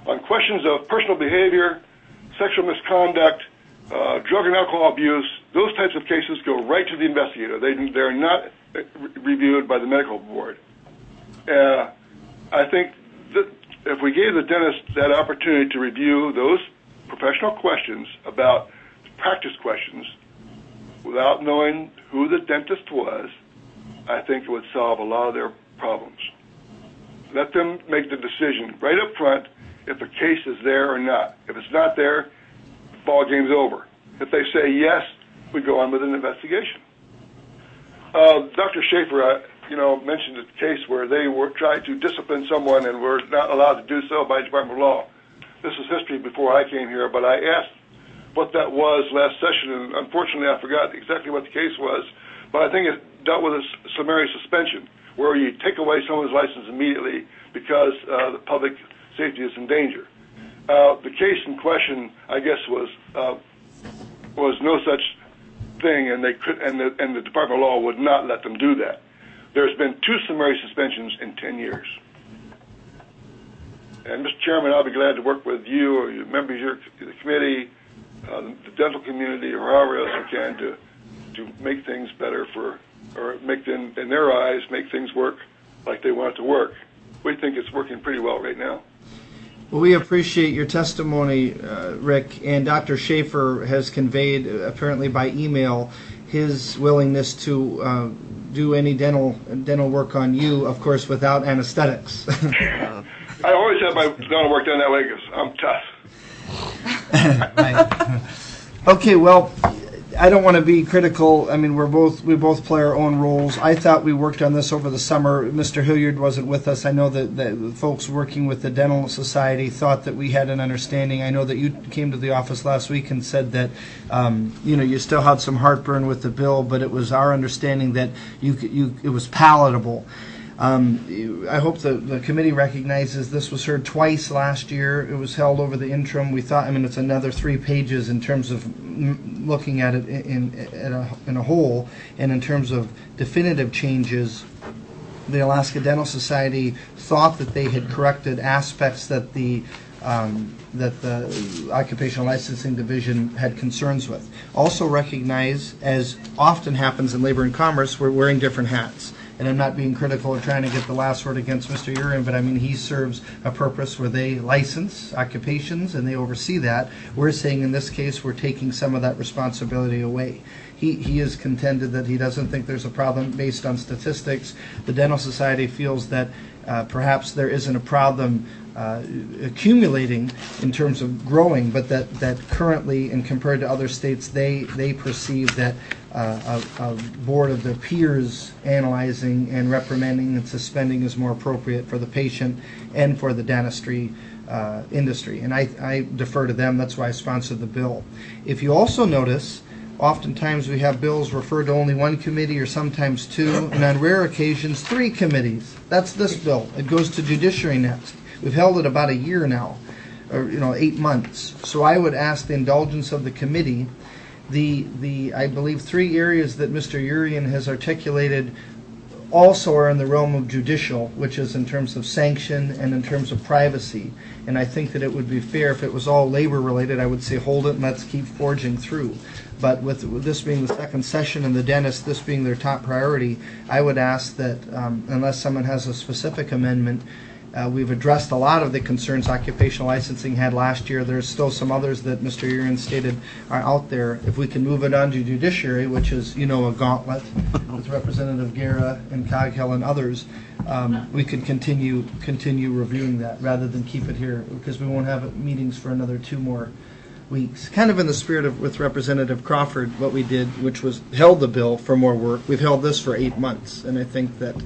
questions of personal behavior, sexual misconduct, uh, drug and alcohol abuse, those types of cases go right to the investigator. They, they're not re- reviewed by the medical board. Uh, I think that if we gave the dentist that opportunity to review those professional questions about practice questions without knowing who the dentist was, I think it would solve a lot of their problems. Let them make the decision right up front if the case is there or not. If it's not there, the ball game's over. If they say yes, we go on with an investigation. Uh, Doctor Schaefer, uh, you know, mentioned a case where they were trying to discipline someone and were not allowed to do so by the Department of Law. This is history before I came here, but I asked what that was last session, and unfortunately I forgot exactly what the case was, but I think it dealt with a summary suspension, where you take away someone's license immediately because uh, the public safety is in danger. Uh, the case in question, I guess, was uh, was no such thing, and they could, and the, and the Department of Law would not let them do that. There's been two summary suspensions in ten years. And Mister Chairman, I'll be glad to work with you or your members of your, the committee, uh, the dental community, or however else we can to to make things better for, or make them, in their eyes, make things work like they want it to work. We think it's working pretty well right now. Well, we appreciate your testimony, uh, Rick, and Doctor Schaefer has conveyed, uh, apparently by email, his willingness to uh, do any dental dental work on you, of course, without anesthetics. I always have my dental work done that way because I'm tough. Right. Okay, well, I don't want to be critical. I mean, we're both we both play our own roles. I thought we worked on this over the summer. Mister Hilliard wasn't with us. I know that, that the folks working with the Dental Society thought that we had an understanding. I know that you came to the office last week and said that um, you know you still had some heartburn with the bill, but it was our understanding that you you it was palatable. Um, I hope the, the committee recognizes this was heard twice last year. It was held over the interim. We thought, I mean, it's another three pages in terms of m- looking at it in, in, in, a, in a whole, and in terms of definitive changes. The Alaska Dental Society thought that they had corrected aspects that the um, that the Occupational Licensing Division had concerns with. Also recognize, as often happens in labor and commerce, we're wearing different hats. And I'm not being critical or trying to get the last word against Mister Urian, but I mean, he serves a purpose where they license occupations and they oversee that. We're saying in this case we're taking some of that responsibility away. He, he has contended that he doesn't think there's a problem based on statistics. The Dental Society feels that uh, perhaps there isn't a problem uh, accumulating in terms of growing, but that, that currently, and compared to other states, they, they perceive that Uh, a, a board of their peers analyzing and reprimanding and suspending is more appropriate for the patient and for the dentistry uh, industry. And I, I defer to them. That's why I sponsored the bill. If you also notice, oftentimes we have bills referred to only one committee or sometimes two, and on rare occasions, three committees. That's this bill. It goes to judiciary next. We've held it about a year now, or you know, eight months. So I would ask the indulgence of the committee. The, the I believe three areas that Mister Urian has articulated also are in the realm of judicial, which is in terms of sanction and in terms of privacy. And I think that it would be fair if it was all labor related, I would say hold it and let's keep forging through. But with, with this being the second session and the dentist, this being their top priority, I would ask that um, unless someone has a specific amendment, Uh, we've addressed a lot of the concerns occupational licensing had last year. There's still some others that Mister Urian stated are out there. If we can move it on to judiciary, which is, you know, a gauntlet with Representative Guerra and Coghill and others, um, we could continue continue reviewing that rather than keep it here because we won't have meetings for another two more weeks. Kind of in the spirit of with Representative Crawford, what we did, which was held the bill for more work. We've held this for eight months, and I think that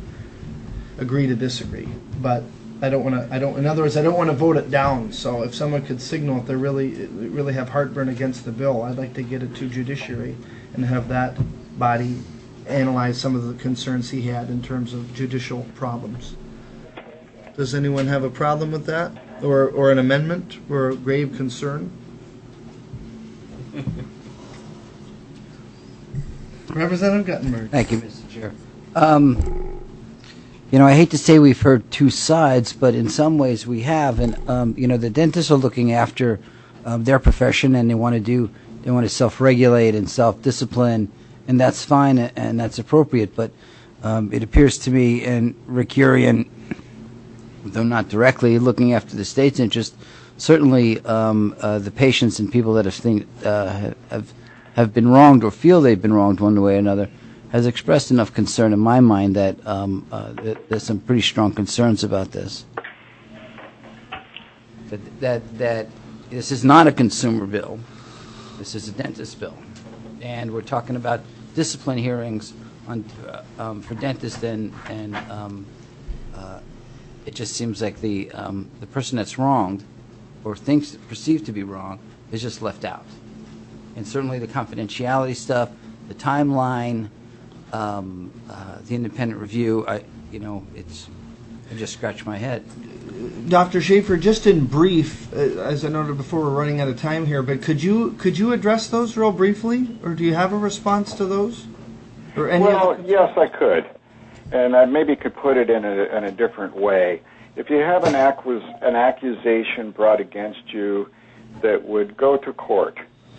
agree to disagree, but. I don't want to. I don't. In other words, I don't want to vote it down. So if someone could signal if they really, really have heartburn against the bill, I'd like to get it to judiciary and have that body analyze some of the concerns he had in terms of judicial problems. Does anyone have a problem with that, or or an amendment, or a grave concern? Representative Guttenberg. Thank you, Mister Chair. Um, you know, I hate to say we've heard two sides, but in some ways we have. And, um, you know, the dentists are looking after um, their profession, and they want to do, they want to self-regulate and self-discipline, and that's fine and that's appropriate. But um, it appears to me, and Rick Urian, though not directly looking after the state's interest, certainly um, uh, the patients and people that have, think, uh, have have been wronged or feel they've been wronged one way or another, has expressed enough concern in my mind that um, uh, that there's some pretty strong concerns about this. That, that that this is not a consumer bill. This is a dentist bill, and we're talking about discipline hearings on uh, um, for dentists, and and um, uh, it just seems like the um, the person that's wronged or thinks perceived to be wrong is just left out. And certainly the confidentiality stuff, the timeline, um, uh, the independent review, I, you know, it's, I just scratch my head. Doctor Schaefer, just in brief, uh, as I noted before, we're running out of time here, but could you could you address those real briefly, or do you have a response to those? Or any well, other yes, I could, and I maybe could put it in a, in a different way. If you have an, acquis, an accusation brought against you that would go to court,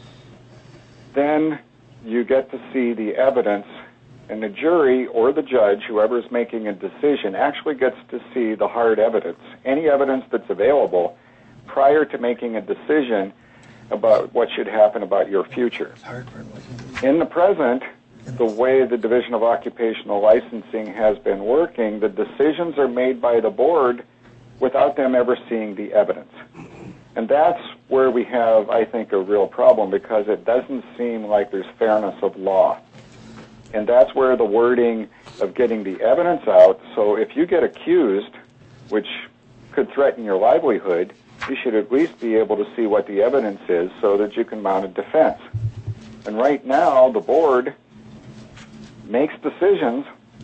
then you get to see the evidence, and the jury or the judge, whoever is making a decision, actually gets to see the hard evidence, any evidence that's available prior to making a decision about what should happen about your future. In the present, the way the Division of Occupational Licensing has been working, the decisions are made by the board without them ever seeing the evidence. And that's where we have, I think, a real problem, because it doesn't seem like there's fairness of law. And that's where the wording of getting the evidence out, so if you get accused, which could threaten your livelihood, you should at least be able to see what the evidence is so that you can mount a defense. And right now, the board makes decisions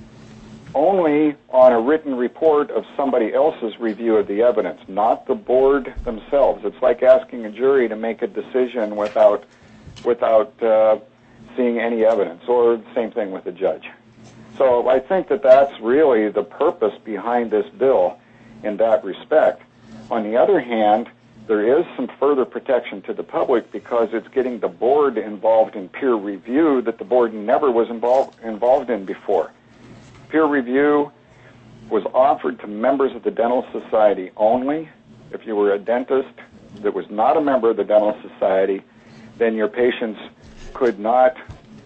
only on a written report of somebody else's review of the evidence, not the board themselves. It's like asking a jury to make a decision without without uh, seeing any evidence, or the same thing with the judge. So I think that that's really the purpose behind this bill in that respect. On the other hand, there is some further protection to the public because it's getting the board involved in peer review that the board never was involved involved in before. Peer review was offered to members of the Dental Society only. If you were a dentist that was not a member of the Dental Society, then your patients could not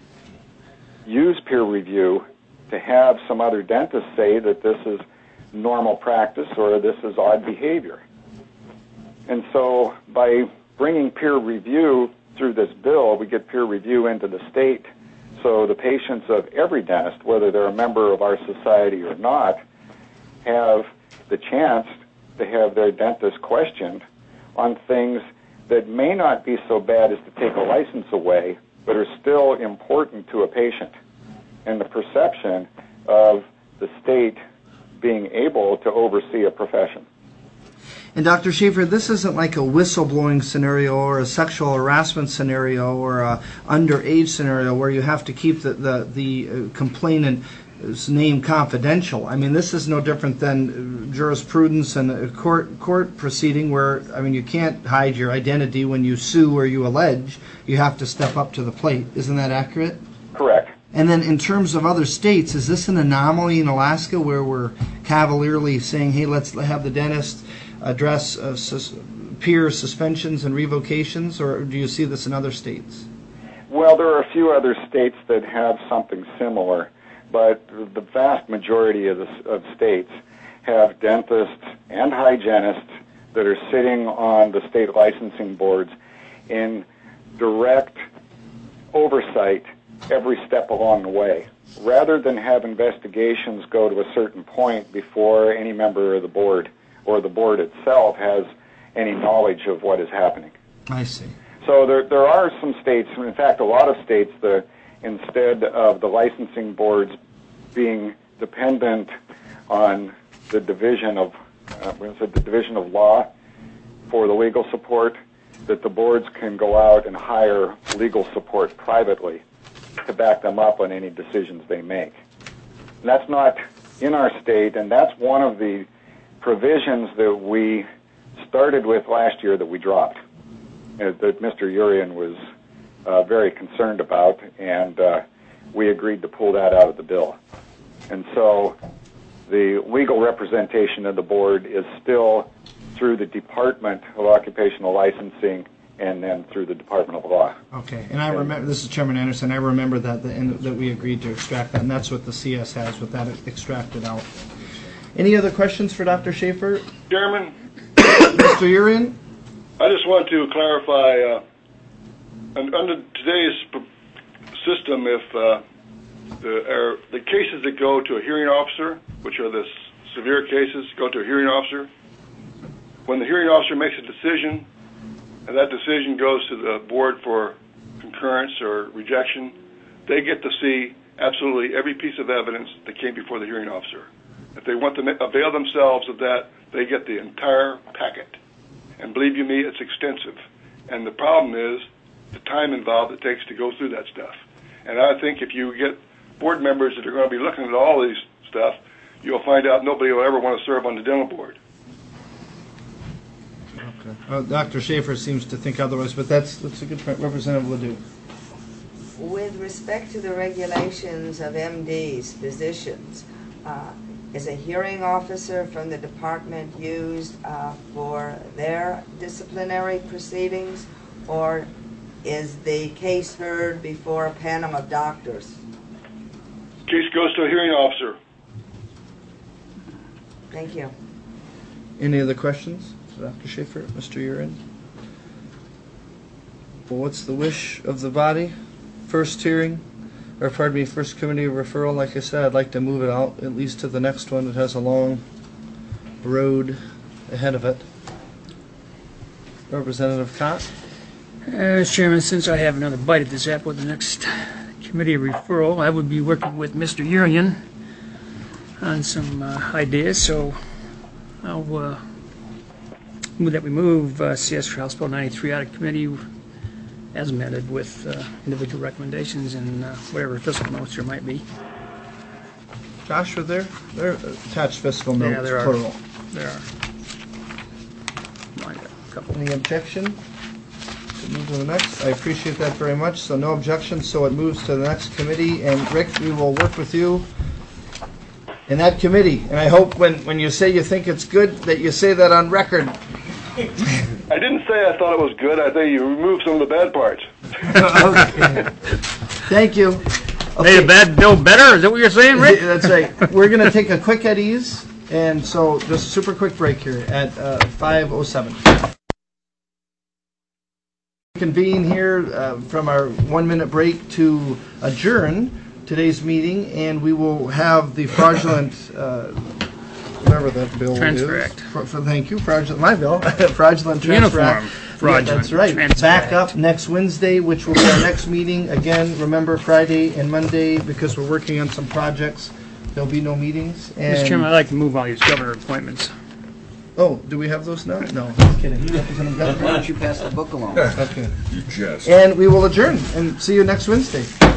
use peer review to have some other dentist say that this is normal practice or this is odd behavior. And so by bringing peer review through this bill, we get peer review into the state. So the patients of every dentist, whether they're a member of our society or not, have the chance to have their dentist questioned on things that may not be so bad as to take a license away, but are still important to a patient, and the perception of the state being able to oversee a profession. And Doctor Schaefer, this isn't like a whistleblowing scenario or a sexual harassment scenario or a underage scenario where you have to keep the, the, the complainant's name confidential. I mean, this is no different than jurisprudence and a court court proceeding where, I mean, you can't hide your identity when you sue or you allege. You have to step up to the plate. Isn't that accurate? Correct. And then in terms of other states, is this an anomaly in Alaska where we're cavalierly saying, hey, let's have the dentist address uh, sus- peer suspensions and revocations, or do you see this in other states? Well, there are a few other states that have something similar, but the vast majority of, the, of states have dentists and hygienists that are sitting on the state licensing boards in direct oversight every step along the way, rather than have investigations go to a certain point before any member of the board or the board itself has any knowledge of what is happening. I see. So there there are some states, in fact a lot of states, the, instead of the licensing boards being dependent on the division of uh, what is it, the division of law for the legal support, that the boards can go out and hire legal support privately to back them up on any decisions they make. And that's not in our state, and that's one of the provisions that we started with last year that we dropped, uh, that Mister Urian was uh, very concerned about, and uh, we agreed to pull that out of the bill. And so the legal representation of the board is still through the Department of Occupational Licensing and then through the Department of Law. Okay, and I remember, this is Chairman Anderson, I remember that, the, and that we agreed to extract that, and that's what the C S has, with that extracted out. Any other questions for Doctor Schaefer? Chairman? Mister Urian? I just want to clarify, uh, un- under today's p- system, if uh, the, er, the cases that go to a hearing officer, which are the s- severe cases, go to a hearing officer, when the hearing officer makes a decision, and that decision goes to the board for concurrence or rejection, they get to see absolutely every piece of evidence that came before the hearing officer. If they want to ma- avail themselves of that, they get the entire packet. And believe you me, it's extensive. And the problem is the time involved it takes to go through that stuff. And I think if you get board members that are going to be looking at all these stuff, you'll find out nobody will ever want to serve on the dental board. Okay. Well, Doctor Schaefer seems to think otherwise, but that's that's a good point. Representative Ledoux. With respect to the regulations of M Ds, physicians, uh, is a hearing officer from the department used uh, for their disciplinary proceedings, or is the case heard before a panel of doctors? Case goes to a hearing officer. Thank you. Any other questions? Doctor Schaefer, Mister Urian? Well, what's the wish of the body? First hearing, or pardon me, first committee of referral, like I said, I'd like to move it out at least to the next one. It has a long road ahead of it. Representative Cott? Uh, Mister Chairman, since I have another bite at this apple, the next committee of referral, I would be working with Mister Urian on some uh, ideas, so I'll uh, move that we move uh, C S for House Bill ninety-three out of committee as amended with uh, individual recommendations and uh, whatever fiscal notes there might be. Josh, are there? There are attached fiscal notes, Yeah, there are. plural. There are. I got a couple. Any objection to move to the next? I appreciate that very much. So no objection, so it moves to the next committee. And Rick, we will work with you in that committee. And I hope when, when you say you think it's good, that you say that on record. I didn't say I thought it was good. I think you removed some of the bad parts. Okay. Thank you. Okay. Made a bad bill better? Is that what you're saying, Rick? That's right. We're going to take a quick at ease, and so just a super quick break here at uh, five oh seven. Convene here uh, from our one-minute break to adjourn today's meeting, and we will have the fraudulent, uh, whatever that bill Transfer is. Act. Fra- fra- thank you, fraudulent, my bill, fraudulent transfer Uniform act. fraudulent Yeah, that's right. transfer Back act. up next Wednesday, which will be our next meeting. Again, remember Friday and Monday, because we're working on some projects, there'll be no meetings. And Mister Chairman, I'd like to move all these governor appointments. oh, do we have those now? No, I'm kidding. Representative Why Governor? don't you pass the book along? Okay. You jest. And we will adjourn and see you next Wednesday.